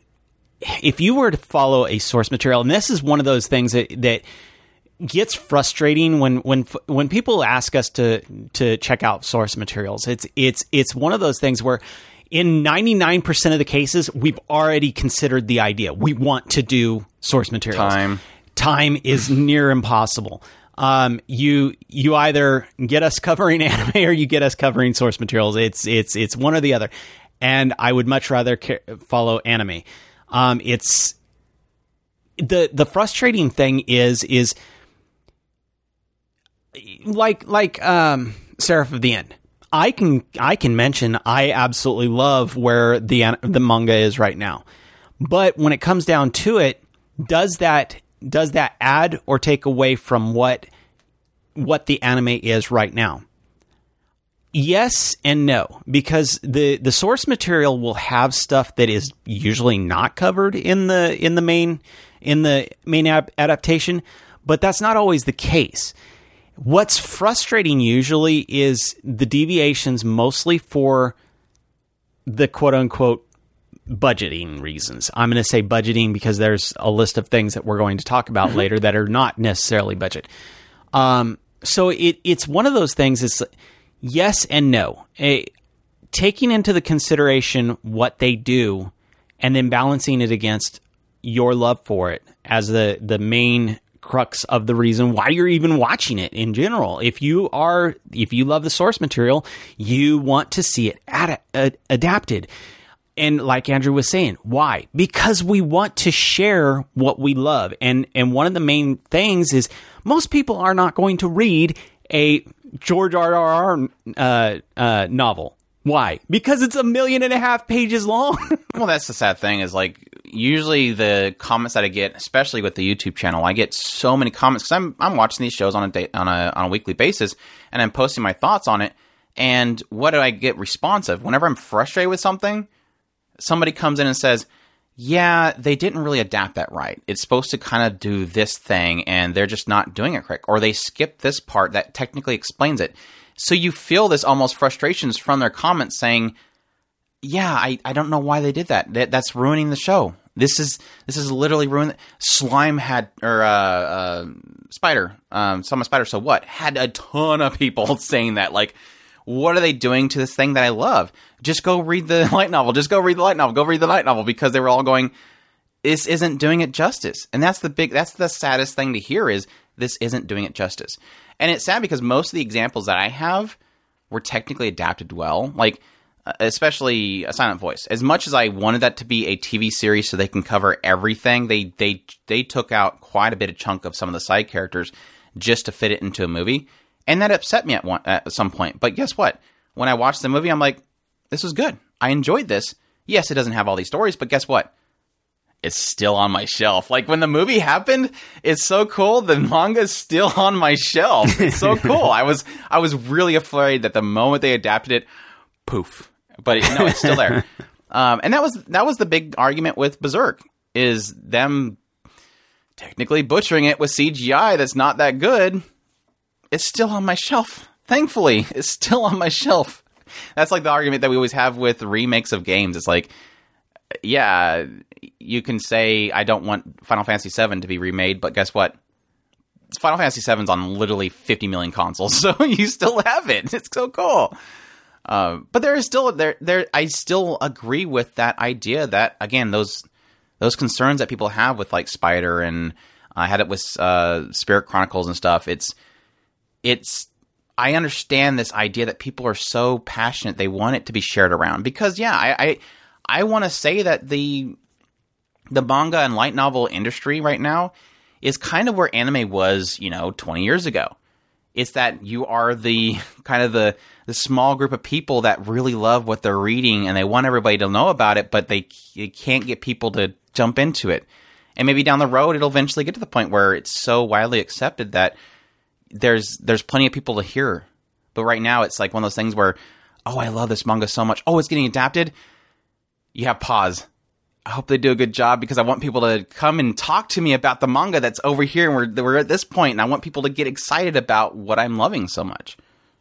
if you were to follow a source material, and this is one of those things that that gets frustrating when when when people ask us to to check out source materials. It's it's it's one of those things where in ninety-nine percent of the cases we've already considered the idea. We want to do source materials. Time. Time is near impossible. Um, you you either get us covering anime or you get us covering source materials. It's it's it's one or the other. And I would much rather ca- follow anime. Um, it's the the frustrating thing is is like like um, Seraph of the End. I can I can mention I absolutely love where the an- the manga is right now, but when it comes down to it, does that does that add or take away from what what the anime is right now? Yes and no, because the, the source material will have stuff that is usually not covered in the in the main in the main ab- adaptation, but that's not always the case. What's frustrating usually is the deviations, mostly for the quote unquote budgeting reasons. I'm going to say budgeting because there's a list of things that we're going to talk about later that are not necessarily budget. Um, so it it's one of those things. It's yes and no. A, taking into the consideration what they do and then balancing it against your love for it as the, the main crux of the reason why you're even watching it in general. If you are, if you love the source material, you want to see it ad- ad- adapted. And like Andrew was saying, why? Because we want to share what we love. And and one of the main things is most people are not going to read a George R R R uh, uh, novel. Why? Because it's a million and a half pages long. Well, that's the sad thing is like usually the comments that I get, especially with the YouTube channel, I get so many comments because I'm I'm watching these shows on a day, on a on a weekly basis, and I'm posting my thoughts on it. And what do I get responsive? Whenever I'm frustrated with something, somebody comes in and says, yeah, they didn't really adapt that right. It's supposed to kind of do this thing, and they're just not doing it correct. Or they skipped this part that technically explains it. So you feel this almost frustrations from their comments saying, yeah, I, I don't know why they did that. that. That's ruining the show. This is this is literally ruining. Slime had, or uh, uh, Spider, um, Summon Spider, so what? Had a ton of people saying that, like, what are they doing to this thing that I love? Just go read the light novel. Just go read the light novel. Go read the light novel, because they were all going, this isn't doing it justice. And that's the big, that's the saddest thing to hear is this isn't doing it justice. And it's sad because most of the examples that I have were technically adapted well, like uh, especially A Silent Voice. As much as I wanted that to be a T V series so they can cover everything, they they they took out quite a bit of chunk of some of the side characters just to fit it into a movie. And that upset me at one, at some point. But guess what? When I watched the movie, I'm like, this was good. I enjoyed this. Yes, it doesn't have all these stories, but guess what? It's still on my shelf. Like, when the movie happened, it's so cool. The manga is still on my shelf. It's so cool. I was I was really afraid that the moment they adapted it, poof. But it, no, it's still there. Um, and that was that was the big argument with Berserk, is them technically butchering it with C G I that's not that good. It's still on my shelf. Thankfully, it's still on my shelf. That's like the argument that we always have with remakes of games. It's like, yeah, you can say, I don't want Final Fantasy seven to be remade, but guess what? Final Fantasy seven's on literally fifty million consoles, so you still have it. It's so cool. Uh, but there is still, there, there. I still agree with that idea that, again, those those concerns that people have with, like, Spider, and I had it with uh, Spirit Chronicles and stuff, it's, It's, I understand this idea that people are so passionate, they want it to be shared around. Because, yeah, I I, I want to say that the the manga and light novel industry right now is kind of where anime was, you know, twenty years ago. It's that you are the kind of the, the small group of people that really love what they're reading, and they want everybody to know about it, but they, they can't get people to jump into it. And maybe down the road, it'll eventually get to the point where it's so widely accepted that there's there's plenty of people to hear. But right now, it's like one of those things where, oh, I love this manga so much. Oh, it's getting adapted. You have pause. I hope they do a good job, because I want people to come and talk to me about the manga that's over here, and we're we're at this point, and I want people to get excited about what I'm loving so much.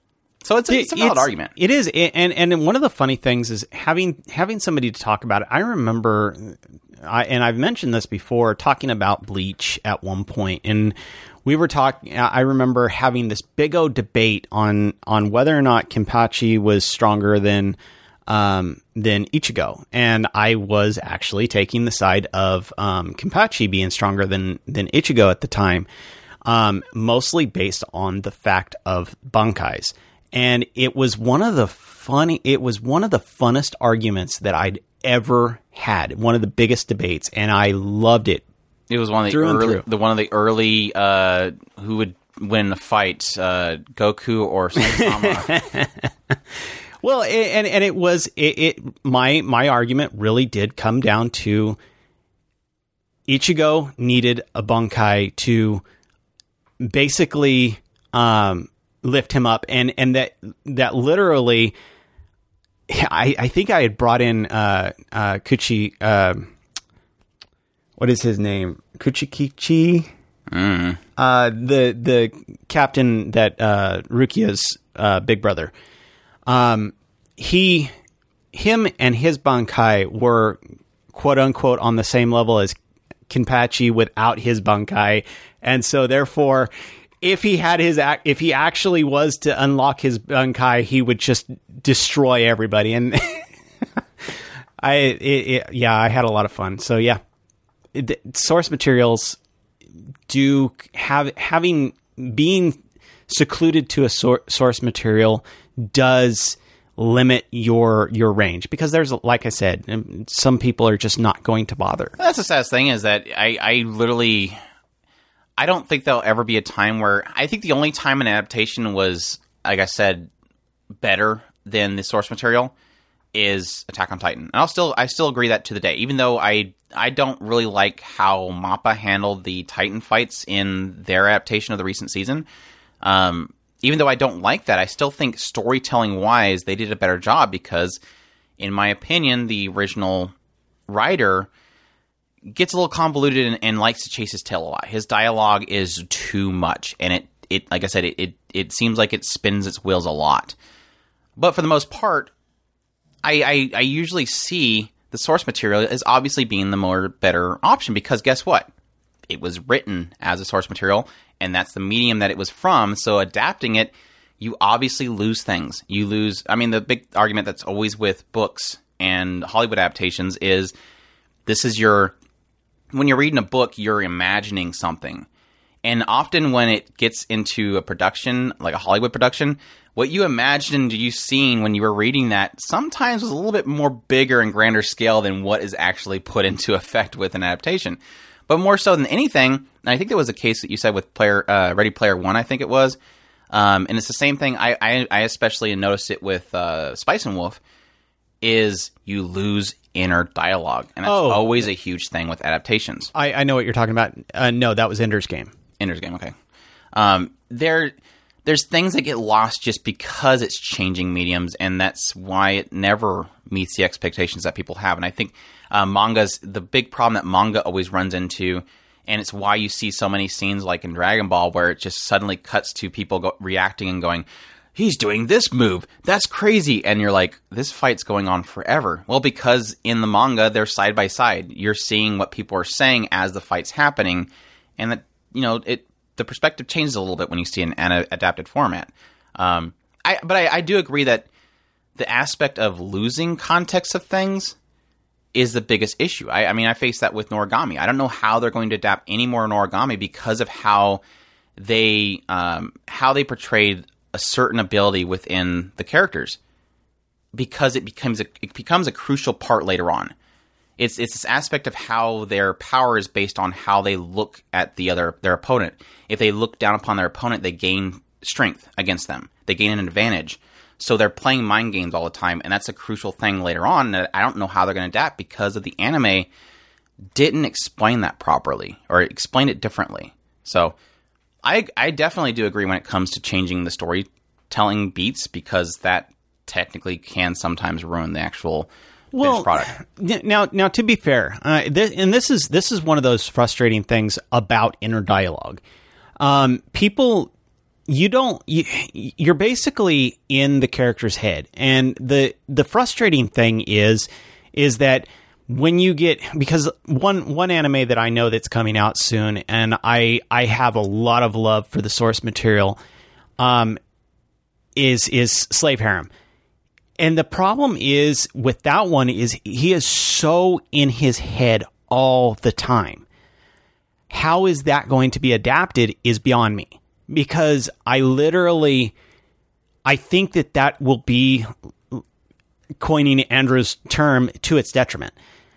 So it's a, it's a valid it's, argument. It is, and and one of the funny things is having having somebody to talk about it. I remember, I, and I've mentioned this before, talking about Bleach at one point, and we were talking. I remember having this big old debate on on whether or not Kenpachi was stronger than um, than Ichigo, and I was actually taking the side of um, Kenpachi being stronger than than Ichigo at the time, um, mostly based on the fact of Bankais. And it was one of the funny, it was one of the funnest arguments that I'd ever had. One of the biggest debates, and I loved it. It was one of the through early, the one of the early uh, who would win the fight, uh, Goku or Saitama. Well, it, and and it was it, it. My my argument really did come down to Ichigo needed a Bankai to basically Um, lift him up, and and that that literally, I I think I had brought in uh uh Kuchi, uh, what is his name, Kuchikichi, mm. uh the the captain that uh Rukia's uh big brother, um he him and his Bankai were quote unquote on the same level as Kenpachi without his Bankai, and so therefore, if he had his, if he actually was to unlock his Bankai, he would just destroy everybody. And I, it, it, yeah, I had a lot of fun. So yeah, the source materials do have having being secluded to a sor- source material does limit your your range, because there's, like I said, some people are just not going to bother. That's the saddest thing, is that I, I literally, I don't think there'll ever be a time where, I think the only time an adaptation was, like I said, better than the source material is Attack on Titan. And I'll still, I still agree that to the day, even though I, I don't really like how MAPPA handled the Titan fights in their adaptation of the recent season. Um, Even though I don't like that, I still think storytelling-wise, they did a better job, because, in my opinion, the original writer gets a little convoluted and, and likes to chase his tail a lot. His dialogue is too much, and it, it like I said, it, it, it seems like it spins its wheels a lot. But for the most part, I, I, I usually see the source material as obviously being the more better option, because guess what? It was written as a source material, and that's the medium that it was from. So adapting it, you obviously lose things. You lose, I mean, the big argument that's always with books and Hollywood adaptations is this is your, when you're reading a book, you're imagining something. And often when it gets into a production, like a Hollywood production, what you imagined you seeing when you were reading that sometimes was a little bit more bigger and grander scale than what is actually put into effect with an adaptation. But more so than anything, and I think there was a case that you said with player uh, Ready Player One, I think it was, um, and it's the same thing. I, I, I especially noticed it with uh, Spice and Wolf, is you lose inner dialogue, and that's Oh. always a huge thing with adaptations. I, I know what you're talking about. Uh, no, that was Ender's Game. Ender's Game, okay. Um, there, there's things that get lost just because it's changing mediums, and that's why it never meets the expectations that people have. And I think uh, manga's the big problem that manga always runs into, and it's why you see so many scenes like in Dragon Ball where it just suddenly cuts to people go, reacting and going, he's doing this move, that's crazy, and you're like, this fight's going on forever. Well, because in the manga, they're side by side. You're seeing what people are saying as the fight's happening, and that, you know, it the perspective changes a little bit when you see an, an adapted format. Um, I, but I, I do agree that the aspect of losing context of things is the biggest issue. I, I mean, I face that with Noragami. I don't know how they're going to adapt any more Noragami because of how they um, how they portrayed a certain ability within the characters, because it becomes a, it becomes a crucial part later on. It's it's this aspect of how their power is based on how they look at the other their opponent. If they look down upon their opponent, they gain strength against them. They gain an advantage. So they're playing mind games all the time, and that's a crucial thing later on that I don't know how they're going to adapt, because of the anime didn't explain that properly or explain it differently. So I I definitely do agree when it comes to changing the storytelling beats, because that technically can sometimes ruin the actual Well, product. now, now to be fair, uh, this, and this is this is one of those frustrating things about inner dialogue. Um, people, you don't, you, you're basically in the character's head, and the the frustrating thing is, is that when you get, because one one anime that I know that's coming out soon, and I I have a lot of love for the source material, um, is is Slave Harem. And the problem is with that one is he is so in his head all the time. How is that going to be adapted is beyond me, because I literally, I think that that will be, coining Andrew's term, to its detriment.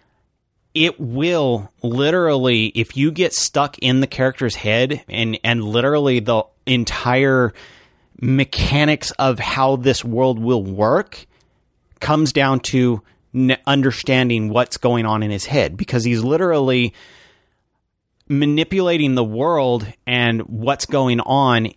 It will literally, if you get stuck in the character's head and, and literally the entire mechanics of how this world will work comes down to n- understanding what's going on in his head, because he's literally manipulating the world and what's going on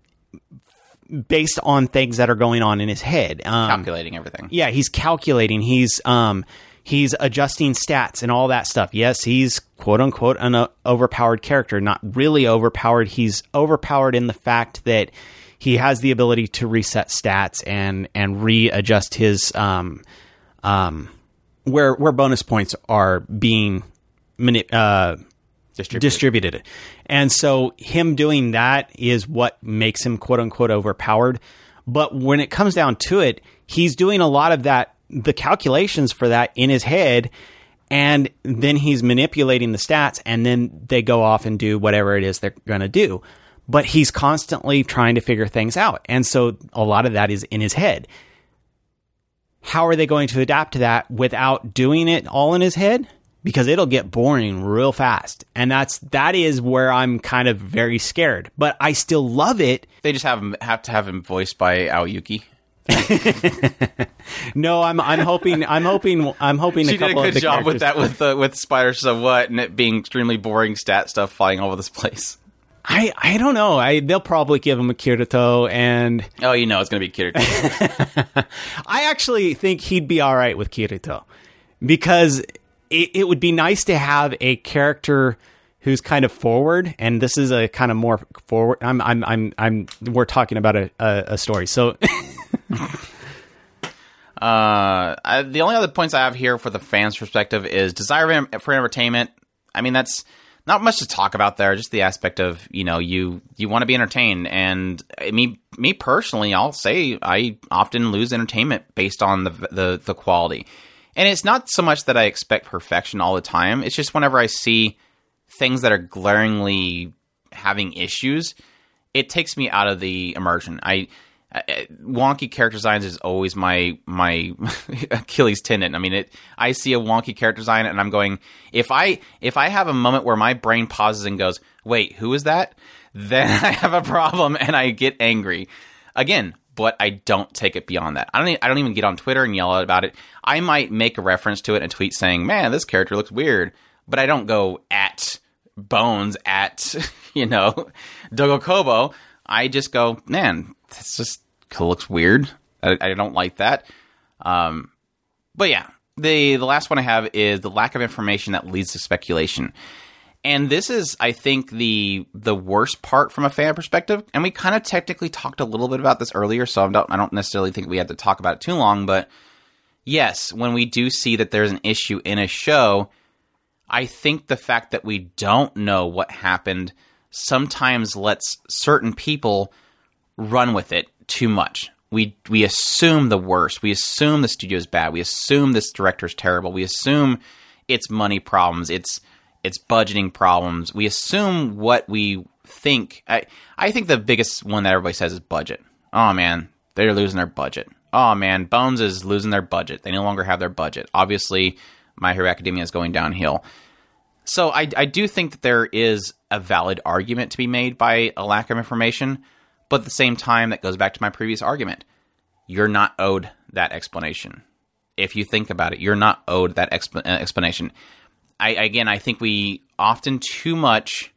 based on things that are going on in his head. Um, Calculating everything. Yeah, he's calculating. He's um, he's adjusting stats and all that stuff. Yes, he's quote unquote an uh, overpowered character. Not really overpowered. He's overpowered in the fact that he has the ability to reset stats and and readjust his um um where where bonus points are being mani- uh, Distributed. distributed. And so him doing that is what makes him quote unquote overpowered. But when it comes down to it, he's doing a lot of that, the calculations for that in his head, And then he's manipulating the stats, and then they go off and do whatever it is they're going to do. But he's constantly trying to figure things out. And so a lot of that is in his head. How are they going to adapt to that without doing it all in his head? Because it'll get boring real fast. And that's, that is where I'm kind of very scared. But I still love it. They just have him, have to have him voiced by Aoyuki. No, I'm I'm hoping I'm hoping I'm hoping she a couple did a of good the job with characters- that with uh, with Spider So What and it being extremely boring stat stuff flying all over this place. I, I don't know. I they'll probably give him a Kirito, and Oh, you know it's going to be Kirito. I actually think he'd be all right with Kirito, because it, it would be nice to have a character who's kind of forward, and this is a kind of more forward. I'm I'm I'm I'm. We're talking about a a, a story, so. Uh, I, the only other points I have here for the fans' perspective is desire for entertainment. I mean, that's not much to talk about there. Just the aspect of, you know, you you want to be entertained, and me me personally, I'll say I often lose entertainment based on the the the quality. And it's not so much that I expect perfection all the time. It's just whenever I see things that are glaringly having issues, it takes me out of the immersion. I. Wonky character designs is always my my Achilles tendon. I mean, it. I see a wonky character design and I'm going, if I if I have a moment where my brain pauses and goes, wait, who is that? Then I have a problem and I get angry. Again, but I don't take it beyond that. I don't. I don't even get on Twitter and yell out about it. I might make a reference to it and tweet saying, "Man, this character looks weird," but I don't go at Bones at you know Dogo Kobo. I just go, man, that's just. Looks weird. I, I don't like that. Um, but yeah, the the last one I have is the lack of information that leads to speculation. And this is, I think, the the worst part from a fan perspective. And we kind of technically talked a little bit about this earlier, so I don't, I don't necessarily think we have to talk about it too long. But yes, when we do see that there's an issue in a show, I think the fact that we don't know what happened sometimes lets certain people run with it too much. We we assume the worst. We assume the studio is bad. We assume this director's terrible. We assume it's money problems. It's it's budgeting problems. We assume what we think. I I think the biggest one that everybody says is budget. Oh man, they're losing their budget. Oh man, Bones is losing their budget. They no longer have their budget. Obviously, My Hero Academia is going downhill. So I I do think that there is a valid argument to be made by a lack of information. But at the same time, that goes back to my previous argument. You're not owed that explanation. If you think about it, you're not owed that exp- explanation. I, again, I think we often too much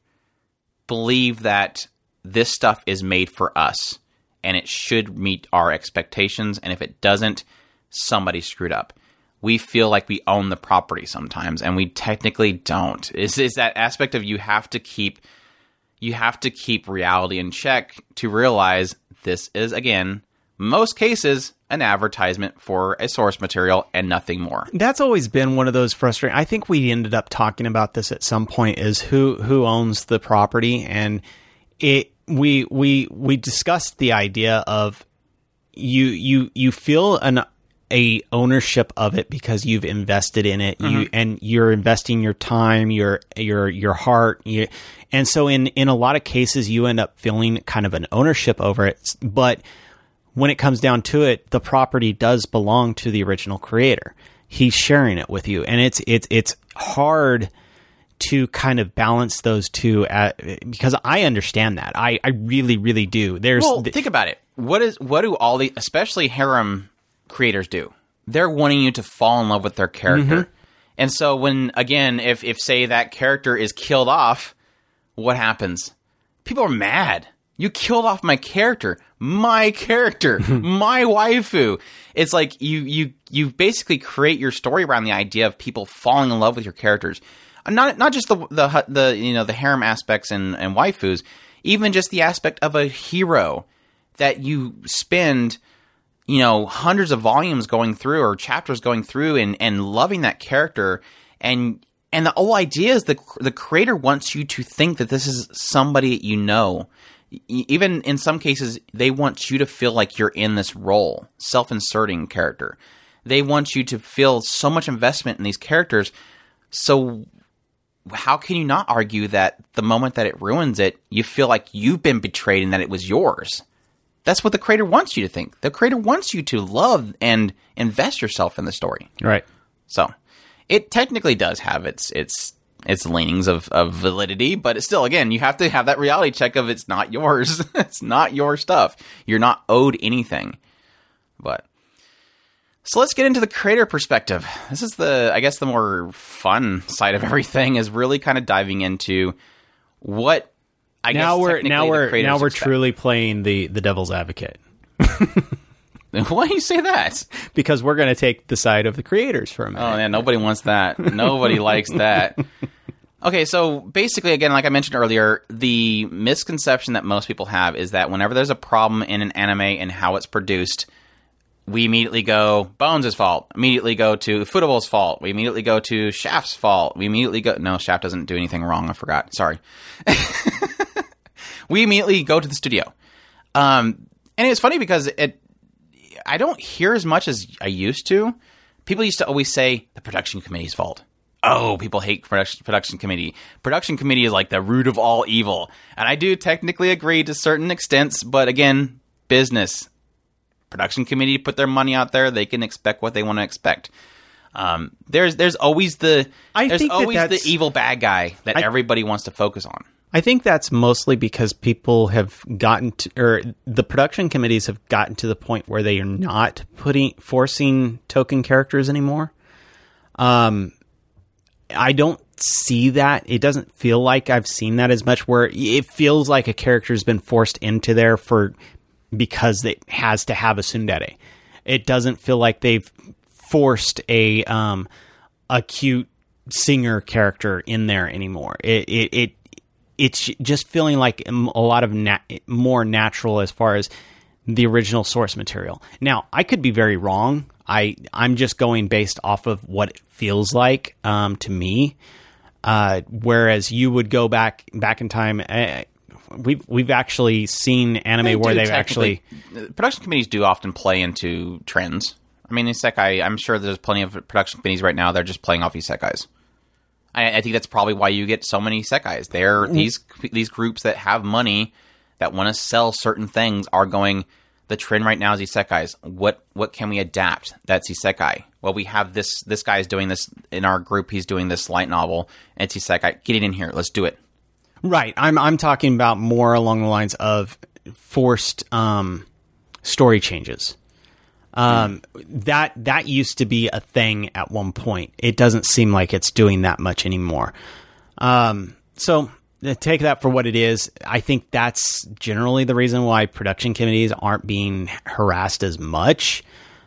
believe that this stuff is made for us and it should meet our expectations. And if it doesn't, somebody screwed up. We feel like we own the property sometimes, and we technically don't. Is is that aspect of you have to keep... You have to keep reality in check to realize this is, again, most cases, an advertisement for a source material and nothing more. That's always been one of those frustrating. I think we ended up talking about this at some point, is who who owns the property, and it we we we discussed the idea of you you you feel an a ownership of it because you've invested in it, mm-hmm. you and you're investing your time, your your your heart, you, and so in in a lot of cases you end up feeling kind of an ownership over it. But when it comes down to it, the property does belong to the original creator. He's sharing it with you, and it's it's it's hard to kind of balance those two at, because I understand that. I I really really do. There's well, think about it. What is what do all the especially harem creators do? They're wanting you to fall in love with their character. Mm-hmm. And so when, again, if, if say that character is killed off, what happens? People are mad. You killed off my character. My character. My waifu. It's like you, you, you basically create your story around the idea of people falling in love with your characters. Not, not just the, the, the, you know, the harem aspects and, and waifus, even just the aspect of a hero that you spend, you know, hundreds of volumes going through or chapters going through and, and loving that character. And and the whole idea is the the creator wants you to think that this is somebody you know. Even in some cases, they want you to feel like you're in this role, self-inserting character. They want you to feel so much investment in these characters So how can you not argue that the moment that it ruins it, you feel like you've been betrayed and that it was yours? That's what the creator wants you to think. The creator wants you to love and invest yourself in the story. Right. So it technically does have its its its leanings of, of validity, but it's still, again, you have to have that reality check of it's not yours. It's not your stuff. You're not owed anything. But so let's get into the creator perspective. This is the, I guess, the more fun side of everything, is really kind of diving into what I now guess we're now the we're creators now we're expect. truly playing the the devil's advocate. Why do you say that? Because we're going to take the side of the creators for a minute. Oh, yeah, nobody wants that. Nobody likes that. Okay, so basically, again, like I mentioned earlier, the misconception that most people have is that whenever there's a problem in an anime and how it's produced, we immediately go, Bones' fault. Immediately go to Futable's fault. We immediately go to Shaft's fault. We immediately go... No, Shaft doesn't do anything wrong. I forgot. Sorry. We immediately go to the studio. Um, and it's funny because it... I don't hear as much as I used to. People used to always say, the production committee's fault. Oh, people hate production production committee. Production committee is like the root of all evil. And I do technically agree to certain extents, but again, business. Production committee put their money out there. They can expect what they want to expect. Um, there's there's always the I there's think that always that's- the evil bad guy that I- everybody wants to focus on. I think that's mostly because people have gotten to, or the production committees have gotten to the point where they are not putting forcing token characters anymore. Um, I don't see that. It doesn't feel like I've seen that as much, where it feels like a character has been forced into there for because it has to have a tsundere. It doesn't feel like they've forced a um, a cute singer character in there anymore. It it. it It's just feeling like a lot of na- more natural as far as the original source material. Now, I could be very wrong. I, I'm just going based off of what it feels like um, to me. Uh, whereas you would go back back in time. Uh, we've we've actually seen anime They where do they've actually. technically- production committees do often play into trends. I mean, isekai, I'm sure there's plenty of production committees right now. They're just playing off isekais. I, I think that's probably why you get so many isekais. They're Mm-hmm. these these groups that have money that want to sell certain things are going. The trend right now is isekais. What what can we adapt? That's isekai. Well, we have this this guy is doing this in our group. He's doing this light novel. And it's isekai. Get it in here. Let's do it. Right. I'm I'm talking about more along the lines of forced um, story changes. Um, that that used to be a thing at one point. It doesn't seem like it's doing that much anymore. Um, so uh, take that for what it is. I think that's generally the reason why production committees aren't being harassed as much.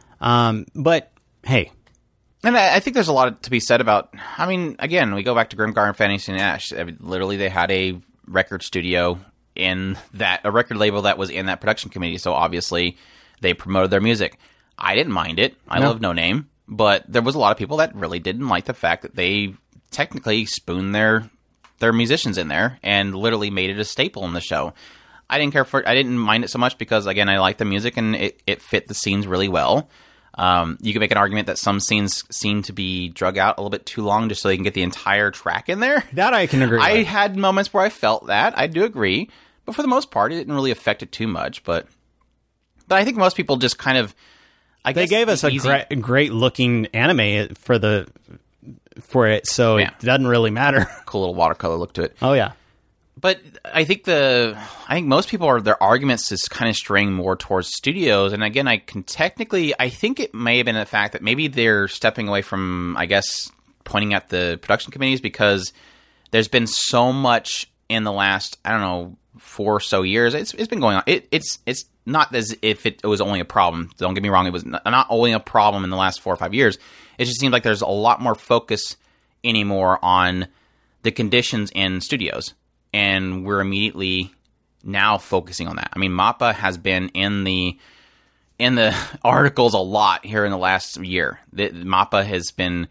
Um, but hey, And I I think there's a lot to be said about, I mean, again, we go back to Grimgar and Fantasy and Ash. I mean, literally, they had a record studio in that, a record label that was in that production committee, so obviously they promoted their music. I didn't mind it. I No. love No Name, but there was a lot of people that really didn't like the fact that they technically spooned their their musicians in there and literally made it a staple in the show. I didn't care for it. I didn't mind it so much because, again, I liked the music and it, it fit the scenes really well. Um, you can make an argument that some scenes seem to be drug out a little bit too long just so they can get the entire track in there. that I can agree I with. had moments where I felt that. I do agree. But for the most part, it didn't really affect it too much. But but I think most people just kind of... I They guess gave us the a easy- great, great looking anime for the for it, so Yeah. it doesn't really matter. cool little watercolor look to it. Oh yeah. But I think the I think most people are their arguments is kind of straying more towards studios. And again, I can technically I think it may have been the fact that maybe they're stepping away from, I guess, pointing at the production committees because there's been so much in the last, I don't know, four or so years. It's it's been going on. It, it's it's not as if it was only a problem. Don't get me wrong. It was not, not only a problem in the last four or five years. It just seems like there's a lot more focus anymore on the conditions in studios. And we're immediately now focusing on that. I mean, MAPPA has been in the in the articles a lot here in the last year. The, MAPPA has been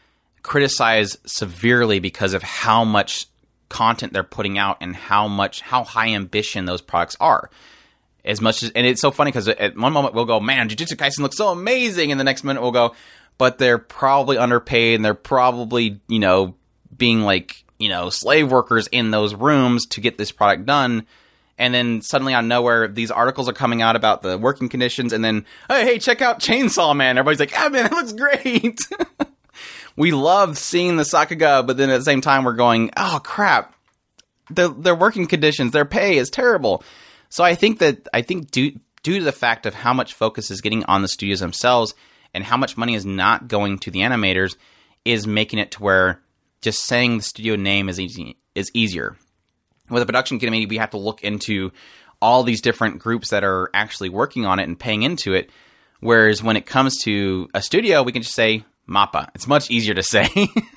criticized severely because of how much content they're putting out and how much how high ambition those products are. As much as, and it's so funny because at one moment we'll go, man, Jujutsu Kaisen looks so amazing, and the next minute we'll go, but they're probably underpaid and they're probably, you know, being like, you know, slave workers in those rooms to get this product done. And then suddenly out of nowhere, these articles are coming out about the working conditions. And then, hey, hey, check out Chainsaw Man. Everybody's like, ah, man, it looks great. We love seeing the Sakuga, but then at the same time, we're going, oh, crap. The, their working conditions, their pay is terrible. So I think that, I think due, due to the fact of how much focus is getting on the studios themselves and how much money is not going to the animators is making it to where just saying the studio name is easy, is easier. With a production committee, we have to look into all these different groups that are actually working on it and paying into it. Whereas when it comes to a studio, we can just say MAPPA. It's much easier to say.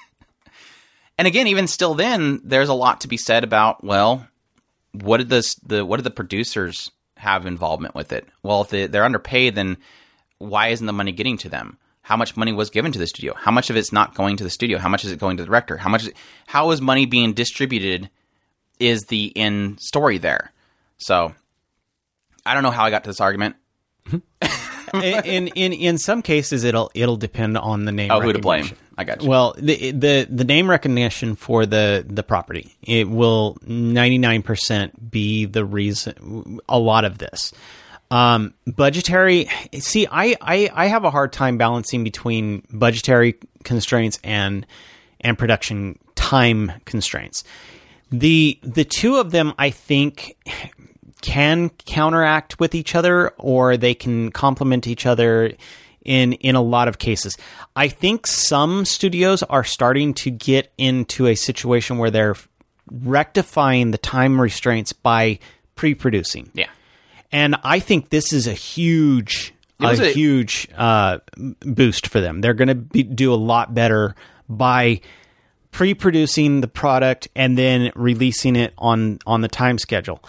And again, even still then, there's a lot to be said about, well, what did the, the what did the producers have involvement with it? Well, if they, they're underpaid, then why isn't the money getting to them? How much money was given to the studio? How much of it's not going to the studio? How much is it going to the director? How much? Is it, how is money being distributed? Is the in story there? So I don't know how I got to this argument. in in in some cases, it'll it'll depend on the name. Oh, who to blame? I got you. Well, the the the name recognition for the the property, it will ninety-nine percent be the reason. A lot of this. Um, budgetary. See, I, I I have a hard time balancing between budgetary constraints and and production time constraints. The the two of them, I think, can counteract with each other, or they can complement each other in in a lot of cases. I think some studios are starting to get into a situation where they're rectifying the time restraints by pre-producing. Yeah. And I think this is a huge, a, a huge uh, boost for them. They're going to do a lot better by pre-producing the product and then releasing it on, on the time schedule.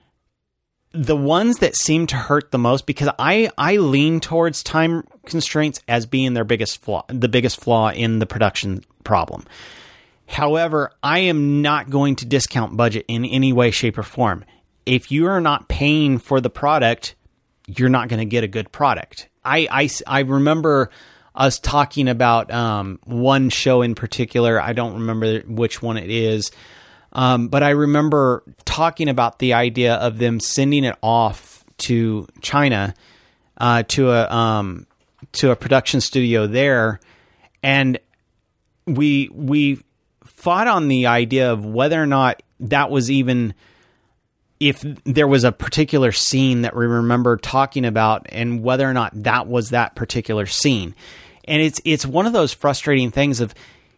The ones that seem to hurt the most, because I, I lean towards time constraints as being their biggest flaw, the biggest flaw in the production problem. However, I am not going to discount budget in any way, shape, or form. If you are not paying for the product, you're not going to get a good product. I, I, I remember us talking about um, one show in particular. I don't remember which one it is. Um, but I remember talking about the idea of them sending it off to China, uh, to a um, to a production studio there, and we we fought on the idea of whether or not that was even, if there was a particular scene that we remember talking about, and whether or not that was that particular scene. And it's it's one of those frustrating things of,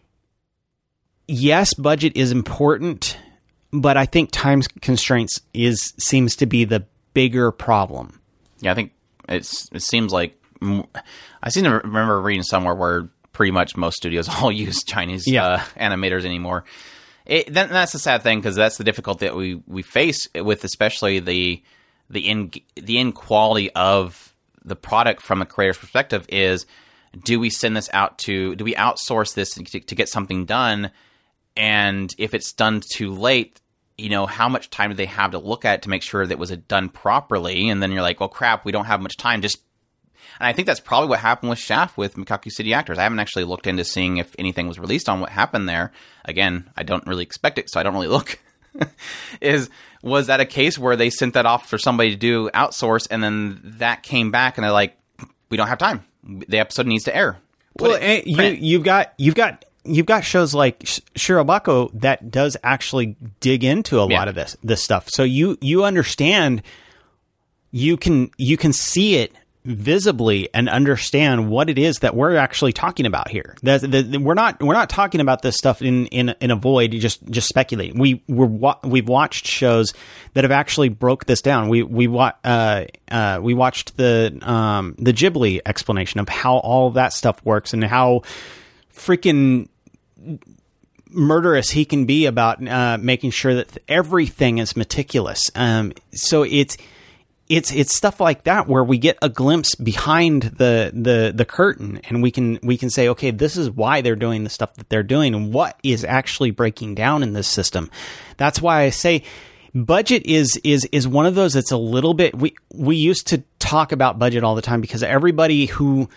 yes, budget is important, but I think time constraints is seems to be the bigger problem. Yeah, I think it's it seems like I seem to remember reading somewhere where pretty much most studios all use Chinese yeah. uh, animators anymore. It, that, that's the sad thing, because that's the difficulty that we, we face with, especially the the in the inequality of the product from a creator's perspective. Is, do we send this out to, do we outsource this to, to get something done? And if it's done too late, you know, how much time do they have to look at it to make sure that it was done properly? And then you're like, well, crap, we don't have much time. Just, and I think that's probably what happened with Shaft with Mikaku City Actors. I haven't actually looked into seeing if anything was released on what happened there. Again, I don't really expect it, so I don't really look. Is, was that a case where they sent that off for somebody to do outsource, and then that came back and they're like, we don't have time. The episode needs to air. Put Well, it, you, print. you've got you've got you've got shows like Sh- Shirobako that does actually dig into a Yeah. lot of this this stuff. So you you understand, you can you can see it visibly and understand what it is that we're actually talking about here. That, that we're not we're not talking about this stuff in in, in a void, just just speculating. We we're wa- we've watched shows that have actually broke this down. We we wa- uh, uh, we watched the um, the Ghibli explanation of how all of that stuff works and how freaking murderous he can be about uh, making sure that everything is meticulous. Um, so it's. It's it's stuff like that where we get a glimpse behind the, the, the curtain, and we can we can say, okay, this is why they're doing the stuff that they're doing and what is actually breaking down in this system. That's why I say budget is is is one of those that's a little bit, we we used to talk about budget all the time because everybody who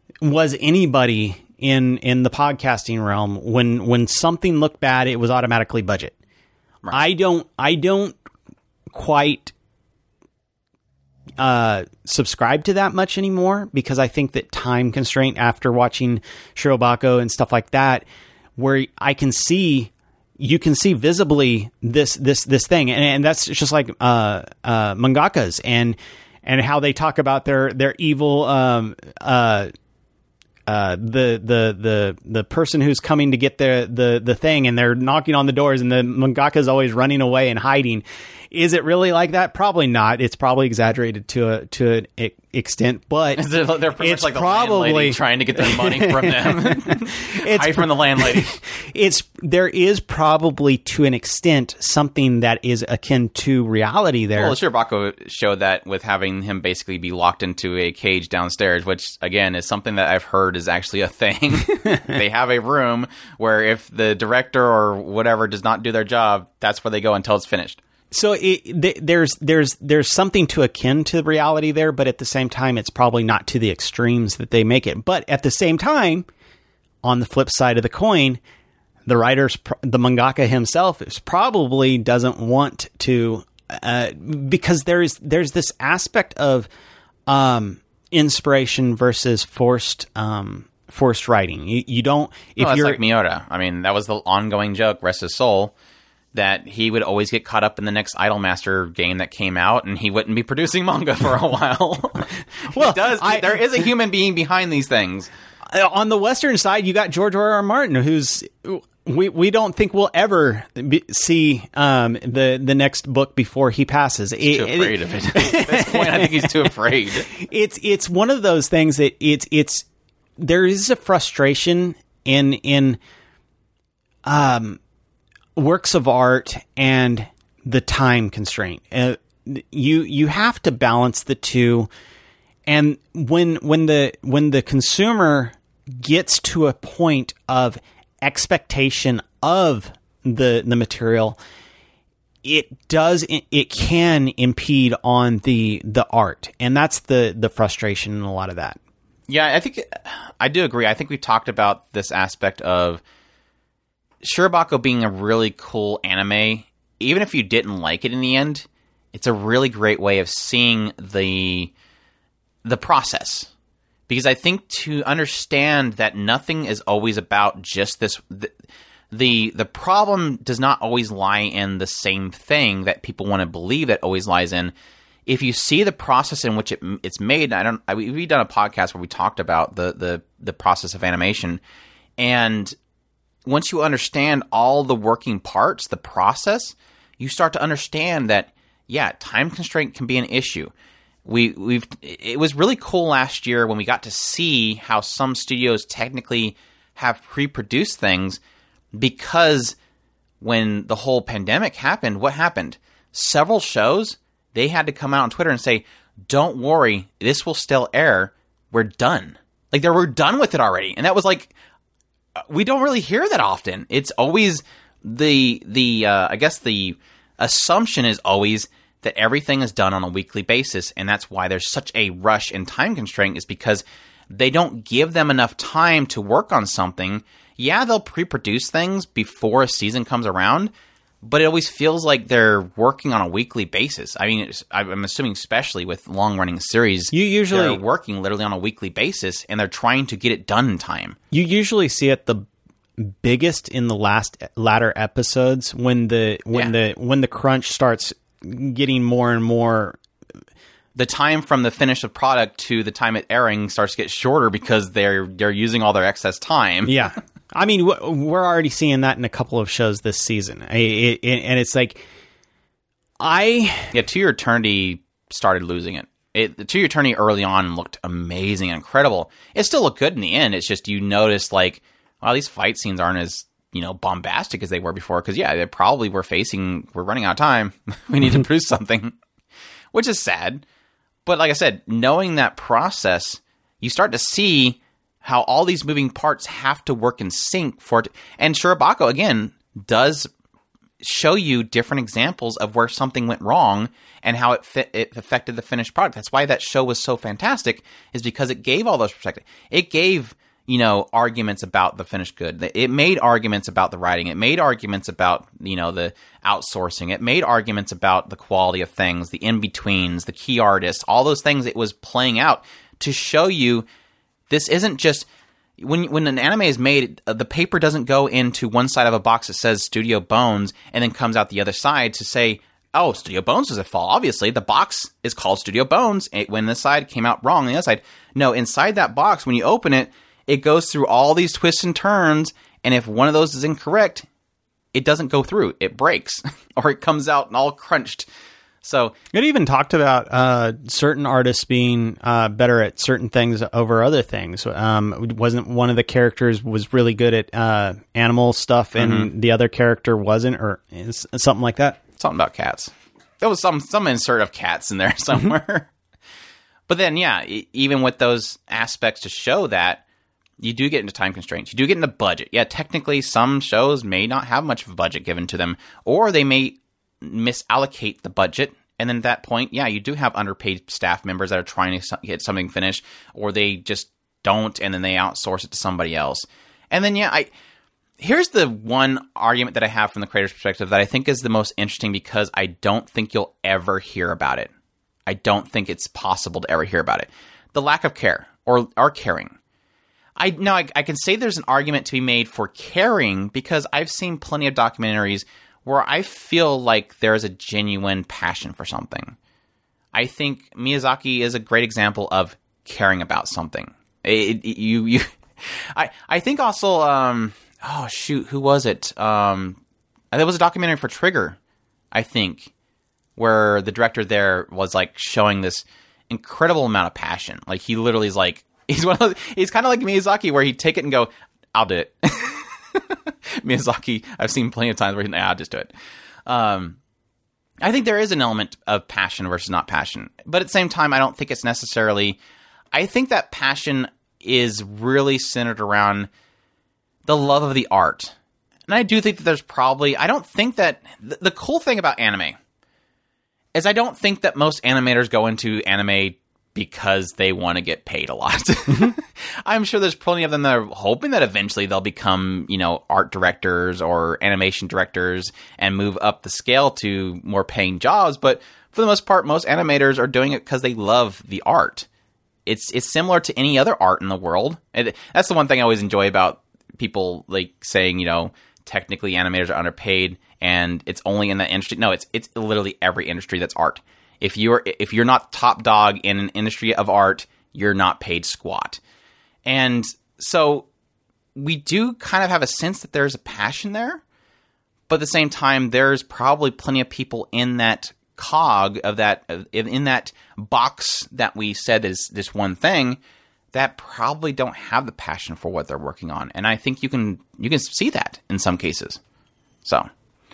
was anybody in in the podcasting realm, when when something looked bad, it was automatically budget. Right. I don't I don't quite uh, subscribe to that much anymore, because I think that time constraint, after watching Shirobako and stuff like that, where I can see you can see visibly this this this thing, and, and that's just like uh, uh, mangakas and and how they talk about their their evil. Um, uh, Uh, the the the the person who's coming to get the the the thing, and they're knocking on the doors, and the mangaka is always running away and hiding. Is it really like that? Probably not. It's probably exaggerated to a to an e- extent, but they're, they're pretty it's much like the probably landlady trying to get their money from them. It's Hide from the landlady. It's there is probably to an extent something that is akin to reality there. Well, Shirobako showed that with having him basically be locked into a cage downstairs, which again is something that I've heard is actually a thing. They have a room where if the director or whatever does not do their job, that's where they go until it's finished. So it, th- there's there's there's something to akin to reality there, but at the same time, it's probably not to the extremes that they make it. But at the same time, on the flip side of the coin, the writer's the mangaka himself is probably doesn't want to uh, because there's there's this aspect of um, inspiration versus forced um, forced writing. You, you don't if no, that's you're like Miura. I mean, that was the ongoing joke. Rest his soul. That he would always get caught up in the next Idolmaster game that came out, and he wouldn't be producing manga for a while. Well, does. I, there is a human being behind these things. On the Western side, you got George R. R. Martin, who's we we don't think we'll ever be, see um, the the next book before he passes. He's it, too afraid it, of it. At this point, I think he's too afraid. It's it's one of those things that it's it's there is a frustration in in um. works of art and the time constraint. Uh, you you have to balance the two, and when when the when the consumer gets to a point of expectation of the the material, it does it can impede on the the art, and that's the the frustration in a lot of that. Yeah, I think I do agree. I think we talked about this aspect of Shirobako being a really cool anime. Even if you didn't like it in the end, it's a really great way of seeing the the process. Because I think to understand that nothing is always about just this, the the, the problem does not always lie in the same thing that people want to believe that always lies in. If you see the process in which it, it's made, I don't. I, we've done a podcast where we talked about the the the process of animation, and once you understand all the working parts, the process, you start to understand that, yeah, time constraint can be an issue. We, we've, it was really cool last year when we got to see how some studios technically have pre-produced things, because when the whole pandemic happened, what happened? Several shows, they had to come out on Twitter and say, don't worry, this will still air. We're done. Like, they were done with it already. And that was like, we don't really hear that often. It's always the the uh, I guess the assumption is always that everything is done on a weekly basis, and that's why there's such a rush and time constraint, is because they don't give them enough time to work on something. Yeah, they'll pre-produce things before a season comes around, but it always feels like they're working on a weekly basis. I mean, it's, I'm assuming especially with long-running series, you usually they're working literally on a weekly basis, and they're trying to get it done in time. You usually see it the biggest in the last latter episodes when the when Yeah. the when the crunch starts getting more and more. The time from the finish of product to the time it airing starts to get shorter because they're they're using all their excess time. Yeah. I mean, we're already seeing that in a couple of shows this season. I, it, it, and it's like, I... Yeah, To Your Eternity started losing it. it. To Your Eternity early on looked amazing, incredible. It still looked good in the end. It's just you notice, like, wow, these fight scenes aren't as, you know, bombastic as they were before. Because, yeah, they probably were facing, we're running out of time. We need to produce something. Which is sad. But like I said, knowing that process, you start to see how all these moving parts have to work in sync for it. And Shirobako, again, does show you different examples of where something went wrong and how it fit, it affected the finished product. That's why that show was so fantastic, is because it gave all those perspectives. It gave, you know, arguments about the finished good. It made arguments about the writing. It made arguments about, you know, the outsourcing. It made arguments about the quality of things, the in-betweens, the key artists, all those things it was playing out to show you this isn't just... When when an anime is made, the paper doesn't go into one side of a box that says Studio Bones and then comes out the other side to say, oh, Studio Bones was at fault. Obviously, the box is called Studio Bones when this side came out wrong on the other side. No, inside that box, when you open it, it goes through all these twists and turns, and if one of those is incorrect, it doesn't go through. It breaks, or it comes out all crunched. So it even talked about uh, certain artists being uh, better at certain things over other things. Um, wasn't one of the characters was really good at uh, animal stuff, and mm-hmm. the other character wasn't, or something like that? Something about cats. There was some some insert of cats in there somewhere. But then, yeah, even with those aspects to show that, you do get into time constraints. You do get into budget. Yeah, technically, some shows may not have much of a budget given to them, or they may misallocate the budget, and then at that point, yeah, you do have underpaid staff members that are trying to get something finished, or they just don't, and then they outsource it to somebody else. And then, yeah, I here's the one argument that I have from the creator's perspective that I think is the most interesting, because I don't think you'll ever hear about it. I don't think it's possible to ever hear about it. The lack of care, or, or caring. I now I, I can say there's an argument to be made for caring, because I've seen plenty of documentaries where I feel like there's a genuine passion for something. I think Miyazaki is a great example of caring about something. It, it, you, you, I, I think also, um, oh shoot, who was it? Um, there was a documentary for Trigger, I think, where the director there was like showing this incredible amount of passion. Like he literally is like, he's one of those, he's kind of like Miyazaki, where he'd take it and go, I'll do it. Miyazaki, I've seen plenty of times where he's like, I'll just do it. Um, I think there is an element of passion versus not passion. But at the same time, I don't think it's necessarily... I think that passion is really centered around the love of the art. And I do think that there's probably... I don't think that... The, the cool thing about anime is I don't think that most animators go into anime because they want to get paid a lot. I'm sure there's plenty of them that are hoping that eventually they'll become, you know, art directors or animation directors and move up the scale to more paying jobs. But for the most part, most animators are doing it because they love the art. It's it's similar to any other art in the world. And that's the one thing I always enjoy about people like saying, you know, technically animators are underpaid and it's only in that industry. No, it's it's literally every industry that's art. If you're if you're not top dog in an industry of art, you're not paid squat. And so we do kind of have a sense that there's a passion there, but at the same time, there's probably plenty of people in that cog of that in that box that we said is this one thing that probably don't have the passion for what they're working on. And I think you can you can see that in some cases. So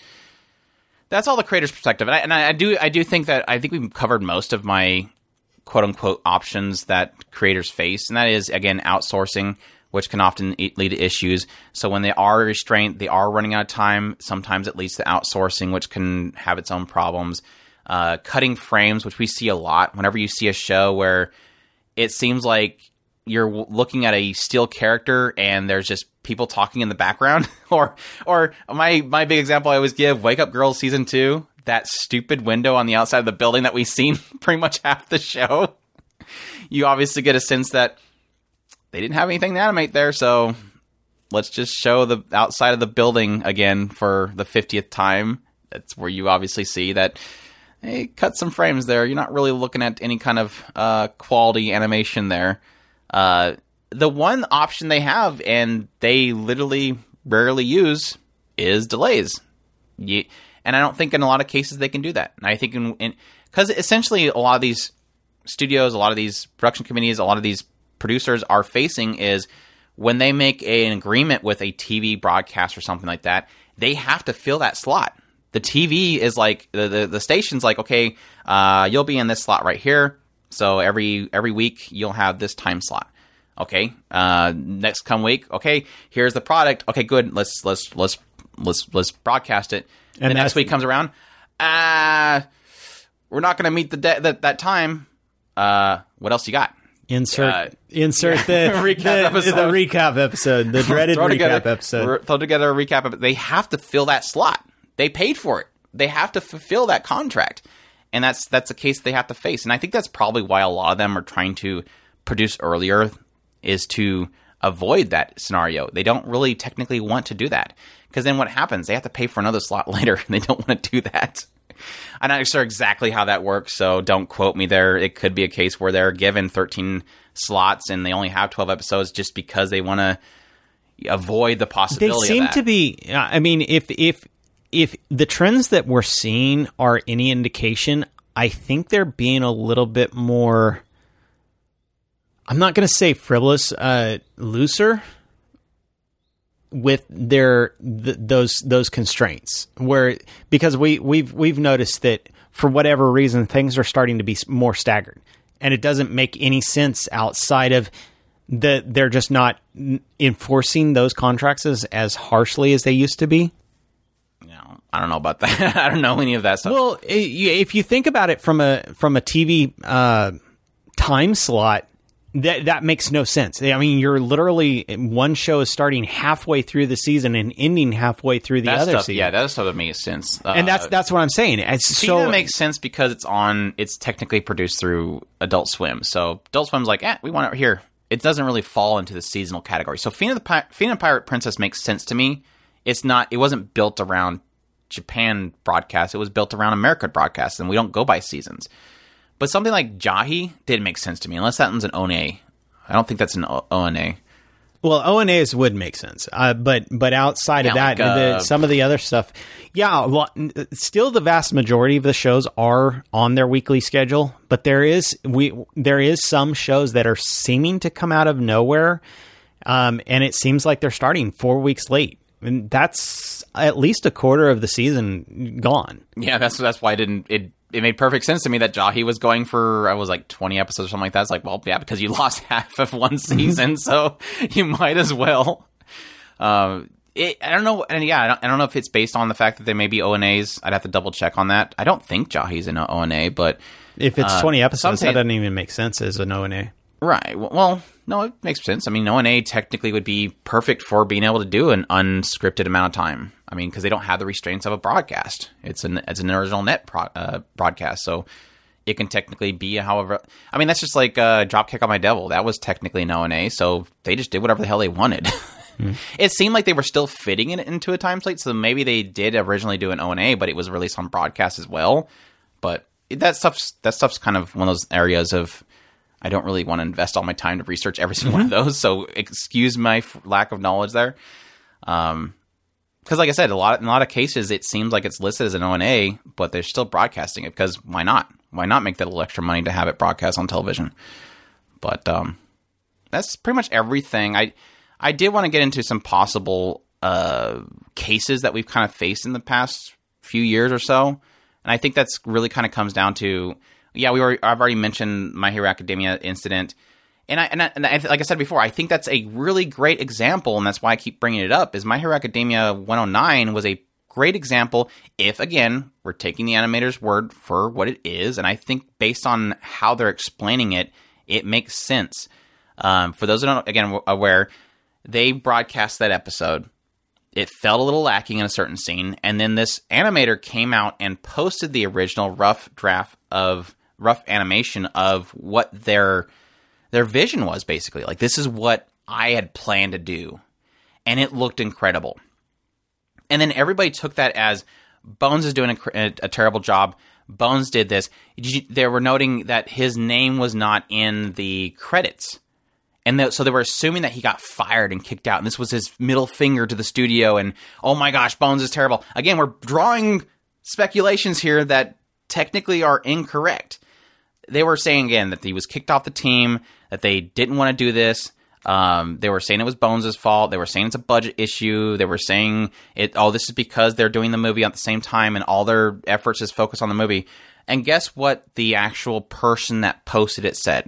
that's all the creator's perspective, and I, and I do I do think that I think we've covered most of my quote unquote options that creators face, and that is again outsourcing, which can often lead to issues. So when they are restrained, they are running out of time. Sometimes it leads to outsourcing, which can have its own problems. Uh, cutting frames, which we see a lot. Whenever you see a show where it seems like you're looking at a still character and there's just people talking in the background, or or my my big example I always give, Wake Up Girls season two, that stupid window on the outside of the building that we've seen pretty much half the show. You obviously get a sense that they didn't have anything to animate there, so let's just show the outside of the building again for the fiftieth time. That's where you obviously see that, hey, cut some frames there. You're not really looking at any kind of uh, quality animation there. Uh, the one option they have, and they literally rarely use, is delays. You, and I don't think in a lot of cases they can do that. And I think in, in, because essentially a lot of these studios, a lot of these production committees, a lot of these producers are facing is when they make a, an agreement with a T V broadcast or something like that, they have to fill that slot. The T V is like, the, the, the station's like, okay, uh, you'll be in this slot right here. So every every week you'll have this time slot. Okay. Uh, next come week. Okay. Here's the product. Okay, good. Let's let's let's let's let's broadcast it. And And the next that's- week comes around, ah, we're not going to meet the de- that that time. Uh, what else you got? Insert Uh, insert the, Recap the, episode. the recap episode, the dreaded throw recap together, episode. r- Throw together a recap. Of it. They have to fill that slot. They paid for it. They have to fulfill that contract, and that's that's a case they have to face. And I think that's probably why a lot of them are trying to produce earlier, is to avoid that scenario. They don't really technically want to do that, because then what happens? They have to pay for another slot later, and they don't want to do that. I'm not sure exactly how that works, so don't quote me there. It could be a case where they're given thirteen slots and they only have twelve episodes just because they want to avoid the They possibility seem of that. to be. I mean, if if if the trends that we're seeing are any indication, I think they're being a little bit more. I'm not going to say frivolous, uh, looser with their th- those those constraints. Where because we we've we've noticed that for whatever reason things are starting to be s- more staggered, and it doesn't make any sense outside of that they're just not n- enforcing those contracts as, as harshly as they used to be. You know, I don't know about that. I don't know any of that stuff. Well, i- if you think about it from a from a T V uh, time slot, that that makes no sense. I mean, you're literally one show is starting halfway through the season and ending halfway through the that other stuff, season. yeah, that stuff that makes sense. Uh, and that's that's what I'm saying. It's See, so that makes sense because it's on. It's technically produced through Adult Swim, so Adult Swim's like, eh, we want it here. It doesn't really fall into the seasonal category. So Fina the Pi- Fina Pirate Princess makes sense to me. It's not. It wasn't built around Japan broadcast. It was built around America broadcast, and we don't go by seasons. But something like Jahi didn't make sense to me, unless that one's an O N A. I don't think that's an O N A. Well, O N As would make sense, uh, but but outside of Yeah, that, like, uh, the, some of the other stuff, yeah. Well, n- still, the vast majority of the shows are on their weekly schedule, but there is we there is some shows that are seeming to come out of nowhere, um, and it seems like they're starting four weeks late, and that's at least a quarter of the season gone. Yeah, that's that's why I didn't. It it made perfect sense to me that Jahi was going for, I was like twenty episodes or something like that. It's like, well, yeah, because you lost half of one season, so you might as well. Um, it, I don't know, and yeah, I don't, I don't know if it's based on the fact that they may be O N As. I'd have to double check on that. I don't think Jahi's an O N A, but If it's Uh, twenty episodes, something- that doesn't even make sense as an O N A. right. Well, well, no, it makes sense. I mean, O N A technically would be perfect for being able to do an unscripted amount of time. I mean, because they don't have the restraints of a broadcast. It's an it's an original net pro, uh, broadcast, so it can technically be however. I mean, that's just like uh, Dropkick on My Devil. That was technically an O N A, so they just did whatever the hell they wanted. Mm. It seemed like they were still fitting it into a time slate, so maybe they did originally do an O N A, but it was released on broadcast as well. But that stuff's that stuff's kind of one of those areas of, I don't really want to invest all my time to research every single Mm-hmm. one of those, so excuse my f- lack of knowledge there. Um, because like I said, a lot in a lot of cases it seems like it's listed as an O N A, but they're still broadcasting it because why not? Why not make that little extra money to have it broadcast on television? But um, that's pretty much everything. I I did want to get into some possible uh, cases that we've kind of faced in the past few years or so, and I think that's really kind of comes down to, yeah, we were I've already mentioned My Hero Academia incident. And I, and I, and I, like I said before, I think that's a really great example, and that's why I keep bringing it up, is My Hero Academia one oh nine was a great example if, again, we're taking the animator's word for what it is, and I think based on how they're explaining it, it makes sense. Um, for those who don't, again, aware, they broadcast that episode. It felt a little lacking in a certain scene, and then this animator came out and posted the original rough draft of, rough animation of what their... their vision was, basically. Like, this is what I had planned to do. And it looked incredible. And then everybody took that as, Bones is doing a, a, a terrible job. Bones did this. They were noting that his name was not in the credits. And the, so they were assuming that he got fired and kicked out. And this was his middle finger to the studio. And, oh my gosh, Bones is terrible. Again, we're drawing speculations here that technically are incorrect. They were saying, again, that he was kicked off the team, that they didn't want to do this. Um, they were saying it was Bones' fault. They were saying it's a budget issue. They were saying, it. oh, this is because they're doing the movie at the same time and all their efforts is focused on the movie. And guess what the actual person that posted it said?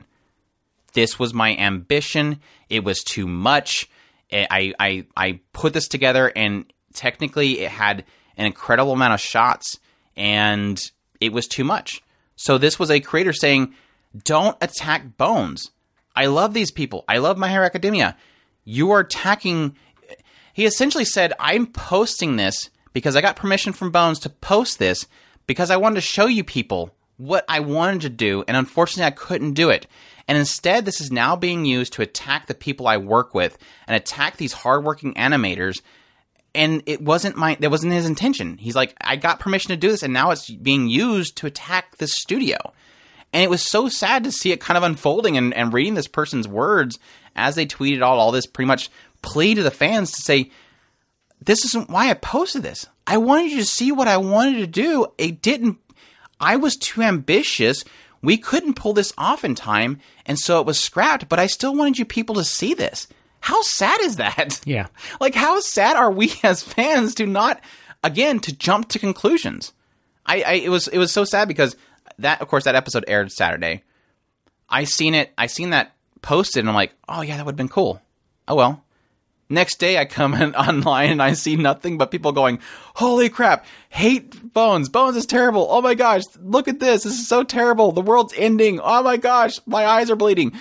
This was my ambition. It was too much. I, I, I put this together, and technically it had an incredible amount of shots, and it was too much. So this was a creator saying, don't attack Bones. I love these people. I love My Hero Academia. You are attacking... He essentially said, I'm posting this because I got permission from Bones to post this because I wanted to show you people what I wanted to do, and unfortunately I couldn't do it. And instead, this is now being used to attack the people I work with and attack these hardworking animators. And it wasn't my, that wasn't his intention. He's like, I got permission to do this, and now it's being used to attack this studio. And it was so sad to see it kind of unfolding and, and reading this person's words as they tweeted out all this pretty much plea to the fans to say, this isn't why I posted this. I wanted you to see what I wanted to do. It didn't, I was too ambitious. We couldn't pull this off in time, and so it was scrapped, but I still wanted you people to see this. How sad is that? Yeah. Like, how sad are we as fans to not, again, to jump to conclusions? I, I it was it was so sad because that, of course, that episode aired Saturday. I seen it, I seen that posted, and I'm like, oh yeah, that would have been cool. Oh well. Next day, I come in online and I see nothing but people going, holy crap, hate Bones. Bones is terrible. Oh my gosh, look at this. This is so terrible. The world's ending. Oh my gosh, my eyes are bleeding.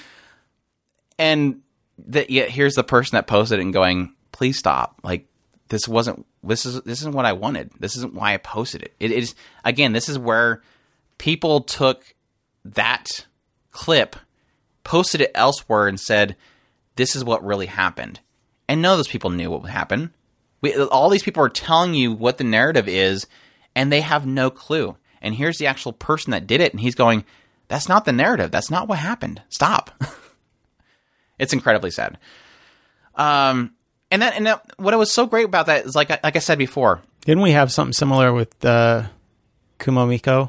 And the, yet here's the person that posted it and going, please stop. Like, this wasn't, this is, this isn't what I wanted. This isn't why I posted it. It is, again, this is where people took that clip, posted it elsewhere and said, this is what really happened. And none of those people knew what would happen. We, all these people are telling you what the narrative is, and they have no clue. And here's the actual person that did it, and he's going, that's not the narrative. That's not what happened. Stop. It's incredibly sad. Um, and that, and that, what was so great about that is, like, like I said before. Didn't we have something similar with uh, Kumomiko?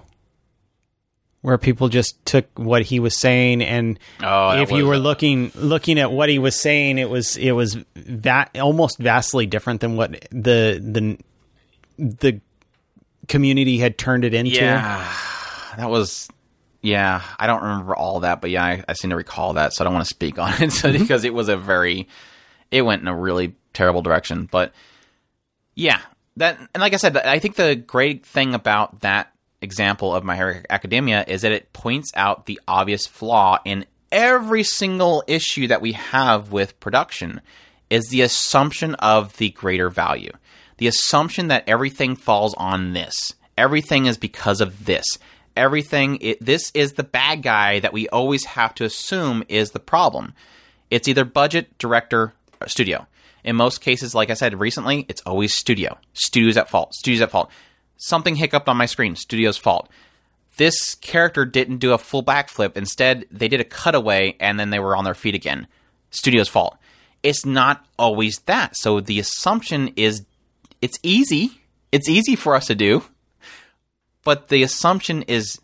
Where people just took what he was saying, and oh, if you were looking looking at what he was saying, it was it was va- almost vastly different than what the the the community had turned it into. Yeah, that was yeah. I don't remember all that, but yeah, I, I seem to recall that, so I don't want to speak on it so, because it was a very it went in a really terrible direction. But yeah, that and like I said, I think the great thing about that example of My Hero Academia is that it points out the obvious flaw in every single issue that we have with production is the assumption of the greater value. The assumption that everything falls on this. Everything is because of this. Everything, it, this is the bad guy that we always have to assume is the problem. It's either budget, director, or studio. In most cases, like I said recently, it's always studio. Studio's at fault. Studio's at fault. Something hiccuped on my screen. Studio's fault. This character didn't do a full backflip. Instead, they did a cutaway and then they were on their feet again. Studio's fault. It's not always that. So the assumption is it's easy. It's easy for us to do. But the assumption is,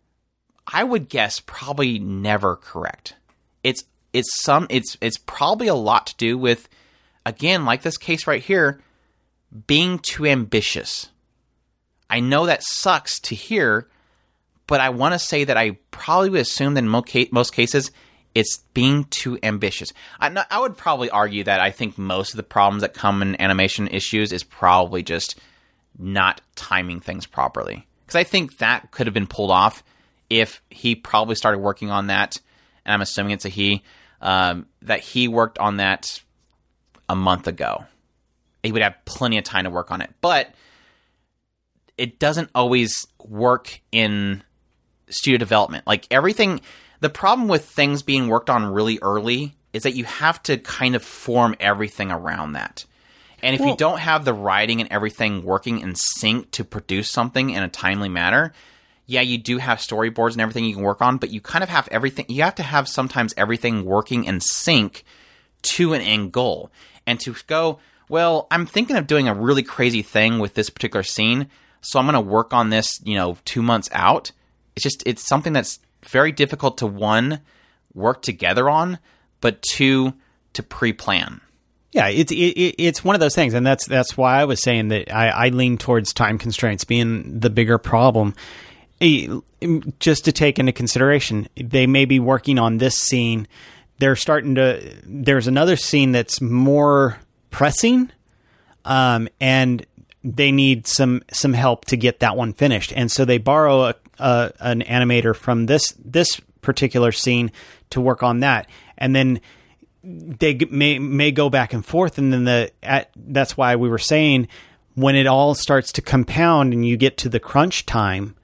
I would guess, probably never correct. It's it's some it's it's probably a lot to do with, again, like this case right here, being too ambitious. I know that sucks to hear, but I want to say that I probably would assume that in most cases, it's being too ambitious. I, I would probably argue that I think most of the problems that come in animation issues is probably just not timing things properly. Because I think that could have been pulled off if he probably started working on that, and I'm assuming it's a he, um, that he worked on that a month ago. He would have plenty of time to work on it. But it doesn't always work in studio development. Like everything, the problem with things being worked on really early is that you have to kind of form everything around that. And if well, you don't have the writing and everything working in sync to produce something in a timely manner, yeah, you do have storyboards and everything you can work on, but you kind of have everything, you have to have sometimes everything working in sync to an end goal. And to go, well, I'm thinking of doing a really crazy thing with this particular scene, so I'm going to work on this, you know, two months out. It's just, it's something that's very difficult to, one, work together on, but two, to pre-plan. Yeah, it's it, it's one of those things, and that's that's why I was saying that I, I lean towards time constraints being the bigger problem. Just to take into consideration, they may be working on this scene. They're starting to. There's another scene that's more pressing. um, and they need some some help to get that one finished. And so they borrow a, a, an animator from this this particular scene to work on that, and then they may may go back and forth. And then the at, that's why we were saying when it all starts to compound and you get to the crunch time,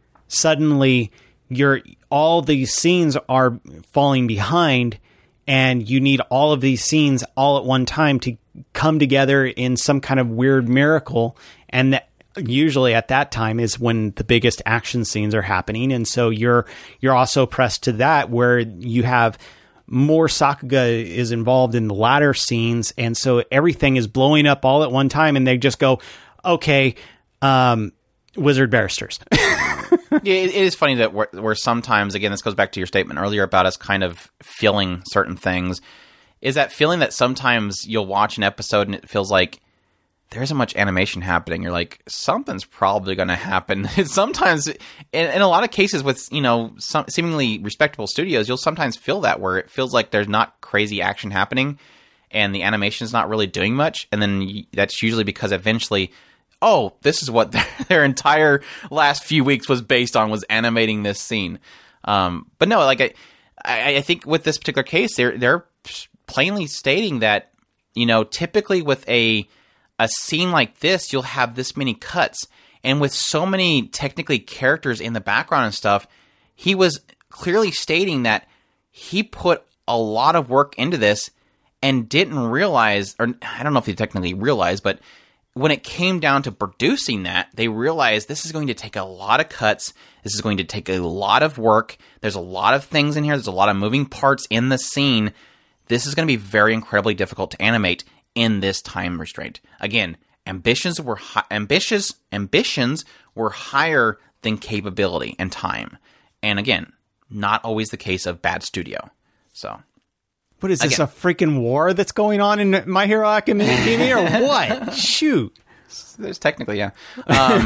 suddenly you're all these scenes are falling behind, and you need all of these scenes all at one time to come together in some kind of weird miracle. And that usually at that time is when the biggest action scenes are happening. And so you're, you're also pressed to that where you have more Sakuga is involved in the latter scenes. And so everything is blowing up all at one time, and they just go, okay, um, Wizard Barristers. Yeah, it, it is funny that we're, we're sometimes, again, this goes back to your statement earlier about us kind of feeling certain things, is that feeling that sometimes you'll watch an episode and it feels like there isn't much animation happening. You're like, something's probably going to happen. Sometimes, in, in a lot of cases with, you know, some seemingly respectable studios, you'll sometimes feel that where it feels like there's not crazy action happening and the animation's not really doing much. And then you, that's usually because eventually, oh, this is what their, their entire last few weeks was based on, was animating this scene. Um, but no, like I, I, I think with this particular case, they're they're plainly stating that, you know, typically with a a scene like this, you'll have this many cuts, and with so many technically characters in the background and stuff, he was clearly stating that he put a lot of work into this and didn't realize, or I don't know if he technically realized, but when it came down to producing that, they realized this is going to take a lot of cuts. This is going to take a lot of work. There's a lot of things in here. There's a lot of moving parts in the scene. This is going to be very incredibly difficult to animate in this time restraint. Again, ambitions were hi- ambitious. Ambitions were higher than capability and time. And again, not always the case of bad studio. So. What is this, Again. a freaking war that's going on in My Hero Academia or what? Shoot. There's technically, yeah. Um,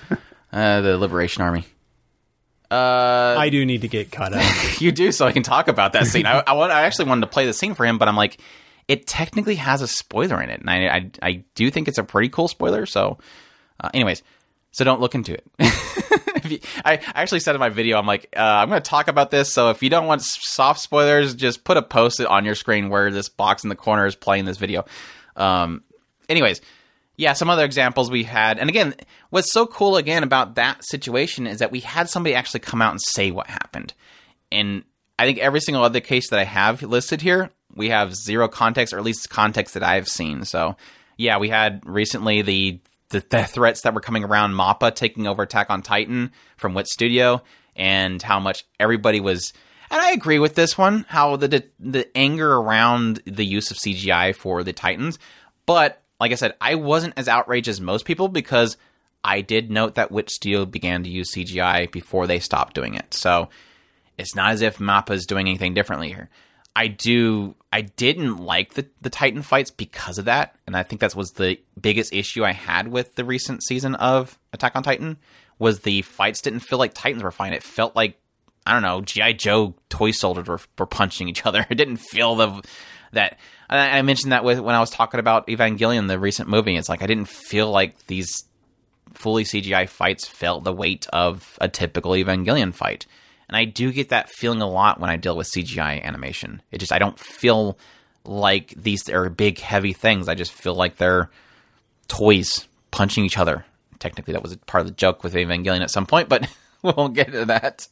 uh, the Liberation Army. Uh, I do need to get caught up. you do, so I can talk about that scene. I, I, want, I actually wanted to play the scene for him, but I'm like, it technically has a spoiler in it. And I, I, I do think it's a pretty cool spoiler. So, uh, anyways, so don't look into it. If you, I, I actually said in my video, I'm like, uh, I'm going to talk about this. So if you don't want soft spoilers, just put a post-it on your screen where this box in the corner is playing this video. Um, anyways, yeah, some other examples we had. And again, what's so cool again about that situation is that we had somebody actually come out and say what happened. And I think every single other case that I have listed here, we have zero context, or at least context that I've seen. So yeah, we had recently the The, the threats that were coming around MAPPA taking over Attack on Titan from Wit Studio, and how much everybody was, and I agree with this one, how the the anger around the use of C G I for the Titans. But like I said, I wasn't as outraged as most people, because I did note that Wit Studio began to use C G I before they stopped doing it. So it's not as if MAPPA is doing anything differently here. I do. I didn't like the, the Titan fights because of that, and I think that was the biggest issue I had with the recent season of Attack on Titan, was the fights didn't feel like Titans were fighting. It felt like, I don't know, G I. Joe toy soldiers were, were punching each other. It didn't feel the that. I mentioned that with when I was talking about Evangelion, the recent movie. It's like I didn't feel like these fully C G I fights felt the weight of a typical Evangelion fight. And I do get that feeling a lot when I deal with C G I animation. It just, I don't feel like these are big, heavy things. I just feel like they're toys punching each other. Technically, that was part of the joke with Evangelion at some point, but we won't get into that.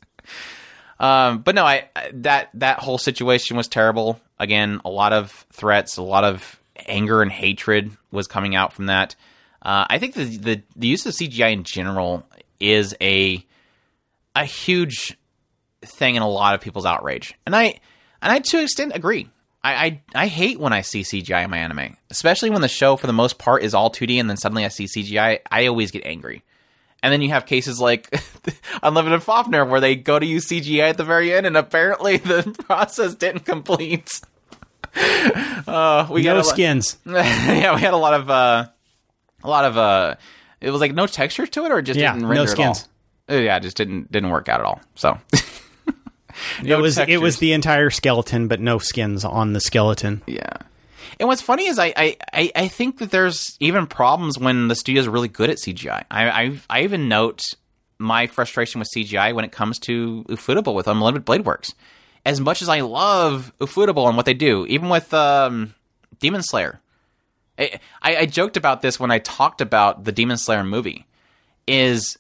Um, but no, I that that whole situation was terrible. Again, a lot of threats, a lot of anger and hatred was coming out from that. Uh, I think the, the the use of C G I in general is a a huge thing in a lot of people's outrage, and I and I to an extent agree. I, I I hate when I see C G I in my anime, especially when the show for the most part is all two D, and then suddenly I see C G I. I always get angry. And then you have cases like Unlimited Fafnir, where they go to use C G I at the very end, and apparently the process didn't complete. uh, we no got a skins. Lo- yeah, we had a lot of uh, a lot of uh, it was like no texture to it, or it just Yeah, didn't render no skins. at all. Yeah, it just didn't didn't work out at all. So. It was textures. it was the entire skeleton, but no skins on the skeleton. Yeah. And what's funny is I, I, I, I think that there's even problems when the studio's really good at C G I. I, I, I even note my frustration with C G I when it comes to Ufotable with Unlimited Blade Works. As much as I love Ufotable and what they do, even with um, Demon Slayer. I, I, I joked about this when I talked about the Demon Slayer movie, is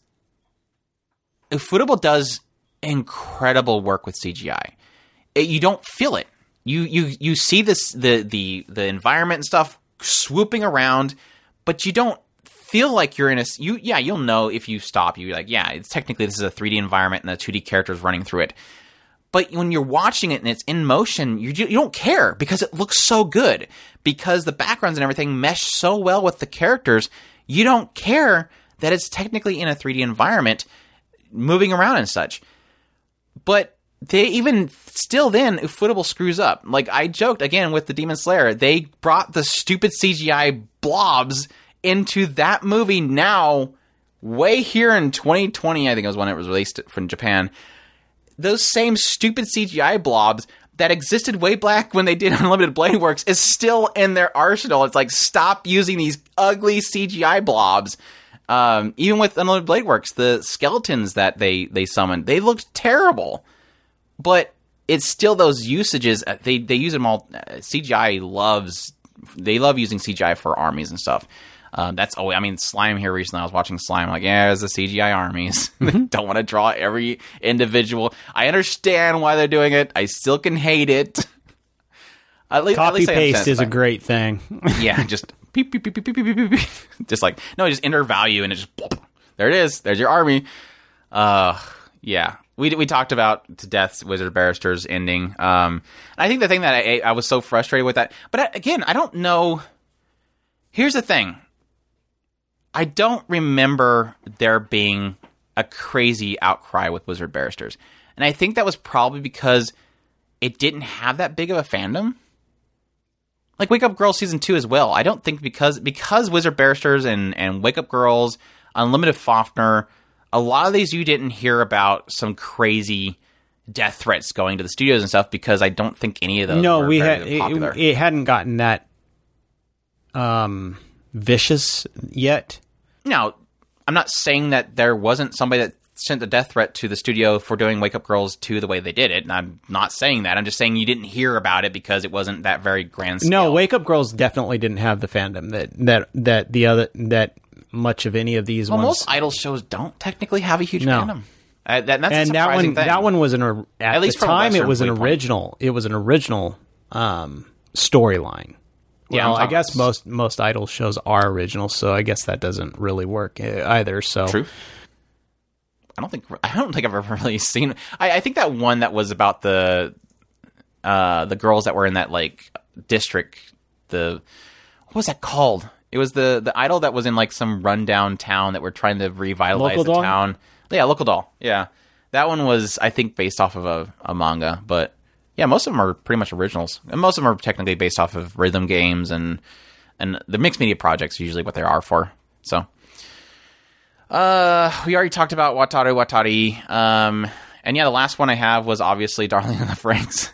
Ufotable does incredible work with C G I. It, you don't feel it. You you you see this the the the environment and stuff swooping around, but you don't feel like you're in a you yeah you'll know if you stop. You're like, yeah, it's technically this is a three D environment and the two D characters running through it. But when you're watching it and it's in motion, you you don't care because it looks so good, because the backgrounds and everything mesh so well with the characters. You don't care that it's technically in a three D environment, moving around and such. But they even still then, Ufotable screws up. Like I joked again with the Demon Slayer, they brought the stupid C G I blobs into that movie now, way here in twenty twenty, I think it was when it was released from Japan. Those same stupid C G I blobs that existed way back when they did Unlimited Blade Works is still in their arsenal. It's like, stop using these ugly C G I blobs. Um, even with Unlimited Blade Works, the skeletons that they, they summoned, they looked terrible. But it's still those usages. They they use them all. C G I loves. They love using C G I for armies and stuff. Um, that's oh, I mean, Slime here recently. I was watching Slime. Like, yeah, there's the C G I armies. They don't want to draw every individual. I understand why they're doing it. I still can hate it. At least, Copy at least paste is a great thing. Yeah, just beep, beep, beep, beep, beep, beep, beep, beep. Just like no, just enter value and it just there it is. There's your army. Uh, yeah. We we talked about to death Wizard Barrister's ending. Um, I think the thing that I I was so frustrated with that, but again, I don't know. Here's the thing. I don't remember there being a crazy outcry with Wizard Barristers, and I think that was probably because it didn't have that big of a fandom. Like Wake Up Girls season two as well. I don't think because because Wizard Barristers and and Wake Up Girls, Unlimited Fafnir. A lot of these you didn't hear about some crazy death threats going to the studios and stuff, because I don't think any of those no, were we very had popular. it, it hadn't gotten that um, vicious yet. Now, I'm not saying that there wasn't somebody that sent a death threat to the studio for doing Wake Up Girls two the way they did it, and I'm not saying that. I'm just saying you didn't hear about it because it wasn't that very grand scale. No, Wake Up Girls definitely didn't have the fandom that that that the other that. Much of any of these well, ones. Most idol shows don't technically have a huge no. fandom. Uh, that, that's and a that one, thing. that one was an at, at least the time it was an original. Point. It was an original um, storyline. Yeah, well, I guess about. most most idol shows are original, so I guess that doesn't really work either. So true. I don't think I don't think I've ever really seen. I, I think that one that was about the uh, the girls that were in that like district. The what was that called? It was the, the idol that was in like some rundown town that were trying to revitalize Local the Doll? town. Yeah, Local Doll. Yeah. That one was, I think, based off of a, a manga. But yeah, most of them are pretty much originals. And most of them are technically based off of rhythm games and and the mixed media projects, usually what they are for. So, uh, we already talked about Wataru Watari. Um, and yeah, the last one I have was obviously Darling in the Franxx.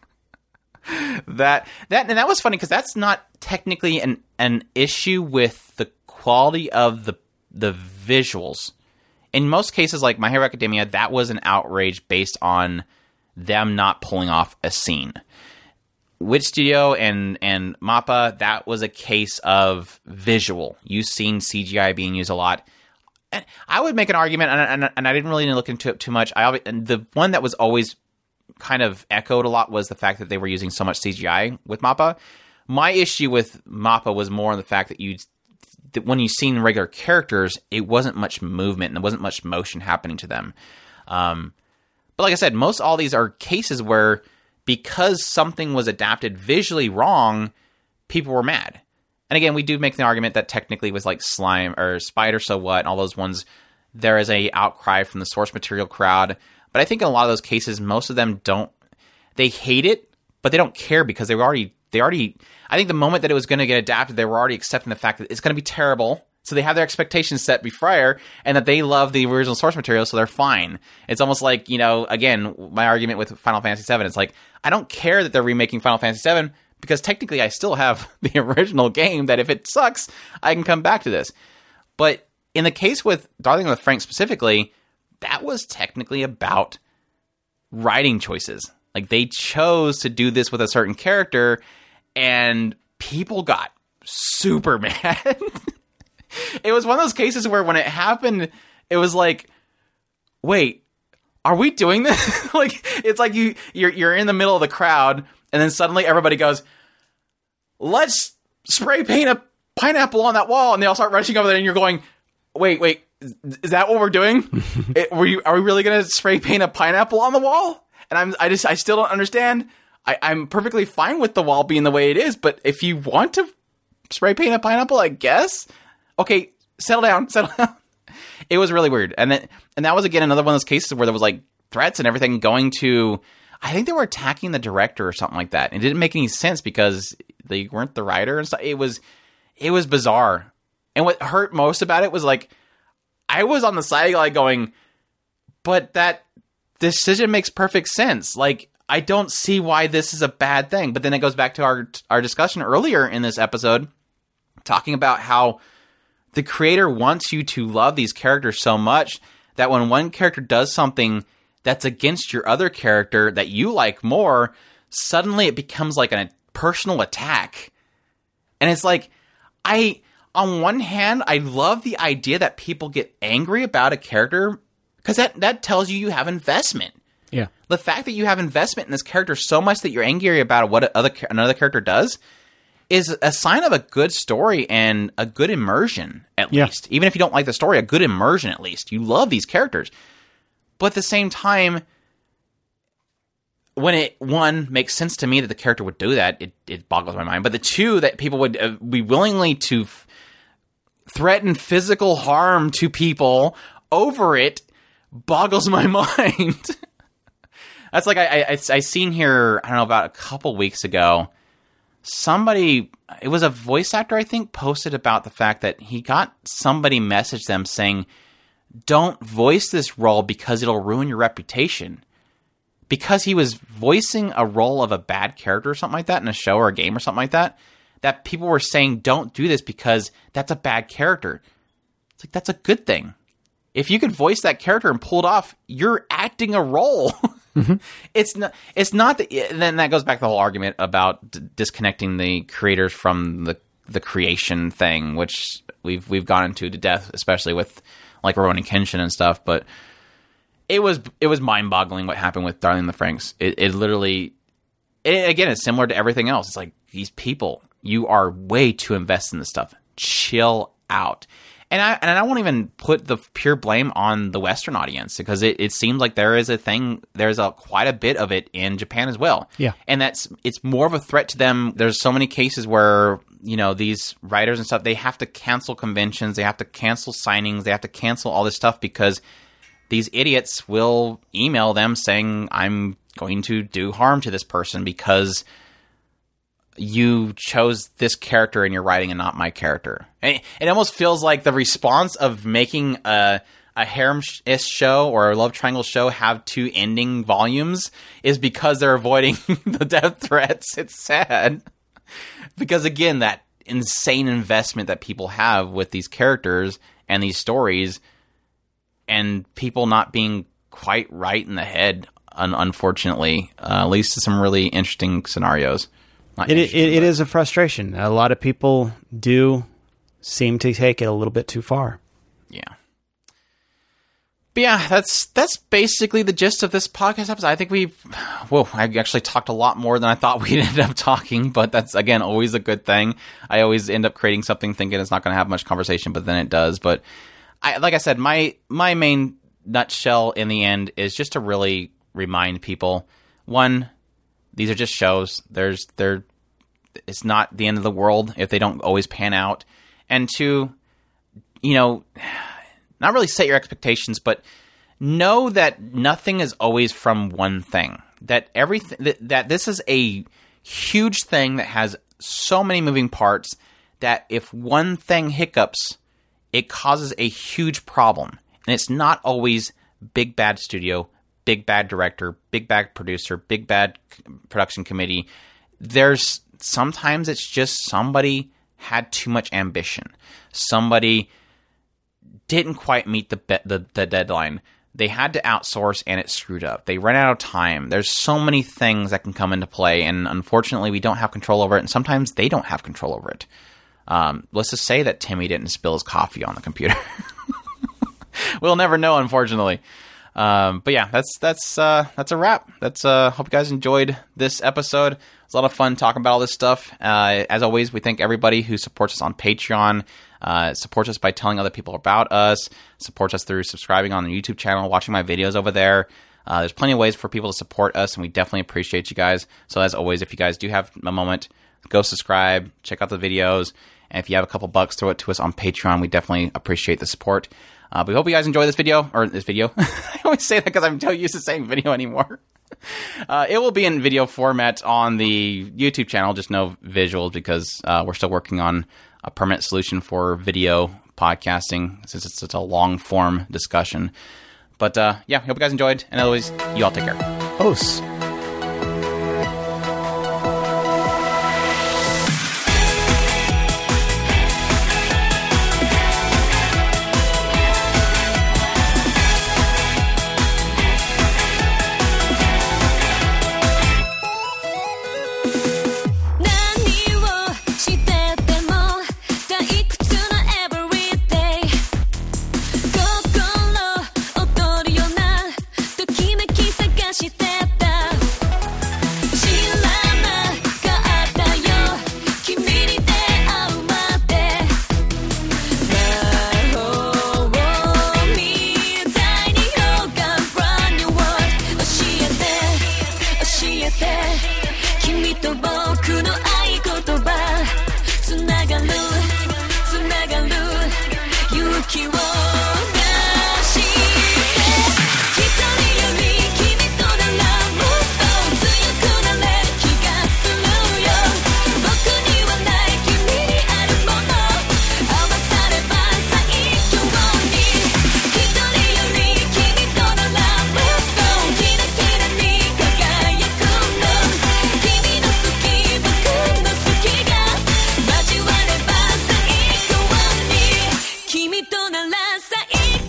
that that and that was funny because that's not technically an an issue with the quality of the the visuals. In most cases, like My Hero Academia, that was an outrage based on them not pulling off a scene. Witch Studio and and Mappa, that was a case of visual. You've seen C G I being used a lot. And I would make an argument, and, and, and I didn't really look into it too much. I and the one that was always kind of echoed a lot was the fact that they were using so much C G I with Mappa. My issue with Mappa was more on the fact that you, that when you've seen regular characters, it wasn't much movement and there wasn't much motion happening to them. Um, but like I said, most all these are cases where because something was adapted visually wrong, people were mad. And again, we do make the argument that technically with like Slime or Spider So What and all those ones, there is a outcry from the source material crowd. But I think in a lot of those cases, most of them don't, they hate it, but they don't care because they were already, they already, I think the moment that it was going to get adapted, they were already accepting the fact that it's going to be terrible. So they have their expectations set before, and that they love the original source material, so they're fine. It's almost like, you know, again, my argument with Final Fantasy seven, it's like, I don't care that they're remaking Final Fantasy seven because technically I still have the original game that if it sucks, I can come back to this. But in the case with Darling in the Franxx specifically, that was technically about writing choices. Like, they chose to do this with a certain character, and people got super mad. It was one of those cases where when it happened, it was like, wait, are we doing this? Like, it's like you, you're, you're in the middle of the crowd, and then suddenly everybody goes, let's spray paint a pineapple on that wall. And they all start rushing over there, and you're going, wait, wait, is that what we're doing? it, were you, are we really going to spray paint a pineapple on the wall? And I'm, I just, I still don't understand. I, I'm perfectly fine with the wall being the way it is, but if you want to spray paint a pineapple, I guess. Okay, settle down, settle down. It was really weird. And then, and that was, again, another one of those cases where there was, like, threats and everything going to, I think they were attacking the director or something like that. It didn't make any sense because they weren't the writer and stuff. It was, it was bizarre. And what hurt most about it was, like, I was on the side, like, going, but that decision makes perfect sense. Like, I don't see why this is a bad thing. But then it goes back to our, our discussion earlier in this episode, talking about how the creator wants you to love these characters so much that when one character does something that's against your other character that you like more, suddenly it becomes like a personal attack. And it's like, I, on one hand, I love the idea that people get angry about a character because that, that tells you you have investment. Yeah. The fact that you have investment in this character so much that you're angry about what other, another character does is a sign of a good story and a good immersion, at yeah. least. Even if you don't like the story, a good immersion, at least. You love these characters. But at the same time, when it, one, makes sense to me that the character would do that, it, it boggles my mind. But the two, that people would uh, be willingly to f- threaten physical harm to people over it, boggles my mind. That's like, I, I, I seen here, I don't know, about a couple weeks ago, somebody, it was a voice actor, I think, posted about the fact that he got somebody message them saying, don't voice this role because it'll ruin your reputation. Because he was voicing a role of a bad character or something like that in a show or a game or something like that, that people were saying, don't do this because that's a bad character. It's like, that's a good thing. If you can voice that character and pull it off, you're acting a role. Mm-hmm. It's not, it's not that, then that goes back to the whole argument about d- disconnecting the creators from the, the creation thing, which we've, we've gone into to death, especially with like Rurouni Kenshin and stuff. But it was, it was mind boggling what happened with Darling in the Franxx. It, it literally, it, again, it's similar to everything else. It's like, these people, you are way too invested in this stuff. Chill out. And I and I won't even put the pure blame on the Western audience because it, it seems like there is a thing, there's a quite a bit of it in Japan as well. Yeah. And that's, it's more of a threat to them. There's so many cases where, you know, these writers and stuff, they have to cancel conventions, they have to cancel signings, they have to cancel all this stuff because these idiots will email them saying, I'm going to do harm to this person because you chose this character in your writing and not my character. And it almost feels like the response of making a, a harem-ish show or a love triangle show have two ending volumes is because they're avoiding the death threats. It's sad. Because again, that insane investment that people have with these characters and these stories and people not being quite right in the head, un- unfortunately, uh, leads to some really interesting scenarios. It, it, it is a frustration. A lot of people do seem to take it a little bit too far. Yeah. But yeah, that's that's basically the gist of this podcast episode. I think we, whoa, I actually talked a lot more than I thought we'd end up talking, but that's, again, always a good thing. I always end up creating something thinking it's not going to have much conversation, but then it does. But I, like I said, my my main nutshell in the end is just to really remind people, one, these are just shows. There's, they're, it's not the end of the world if they don't always pan out. And two, you know, not really set your expectations, but know that nothing is always from one thing. That everything, that, that this is a huge thing that has so many moving parts that if one thing hiccups, it causes a huge problem. And it's not always big bad studio, big bad director, big bad producer, big bad production committee. There's sometimes it's just somebody had too much ambition. Somebody didn't quite meet the, be- the the deadline. They had to outsource and it screwed up. They ran out of time. There's so many things that can come into play, and unfortunately we don't have control over it, and sometimes they don't have control over it. Um, let's just say that Timmy didn't spill his coffee on the computer. We'll never know, unfortunately. Um, but yeah, that's that's uh, that's a wrap. That's uh, hope you guys enjoyed this episode. It's a lot of fun talking about all this stuff. Uh, as always, we thank everybody who supports us on Patreon, uh, supports us by telling other people about us, supports us through subscribing on the YouTube channel, watching my videos over there. Uh, there's plenty of ways for people to support us, and we definitely appreciate you guys. So as always, if you guys do have a moment, go subscribe, check out the videos, and if you have a couple bucks, throw it to us on Patreon. We definitely appreciate the support. Uh, but we hope you guys enjoy this video, or this video. I always say that because I'm not used to saying video anymore. Uh, it will be in video format on the YouTube channel, just no visuals, because uh, we're still working on a permanent solution for video podcasting, since it's such a long-form discussion. But uh, yeah, hope you guys enjoyed, and as always, you all take care. Os. Kimi to なら最高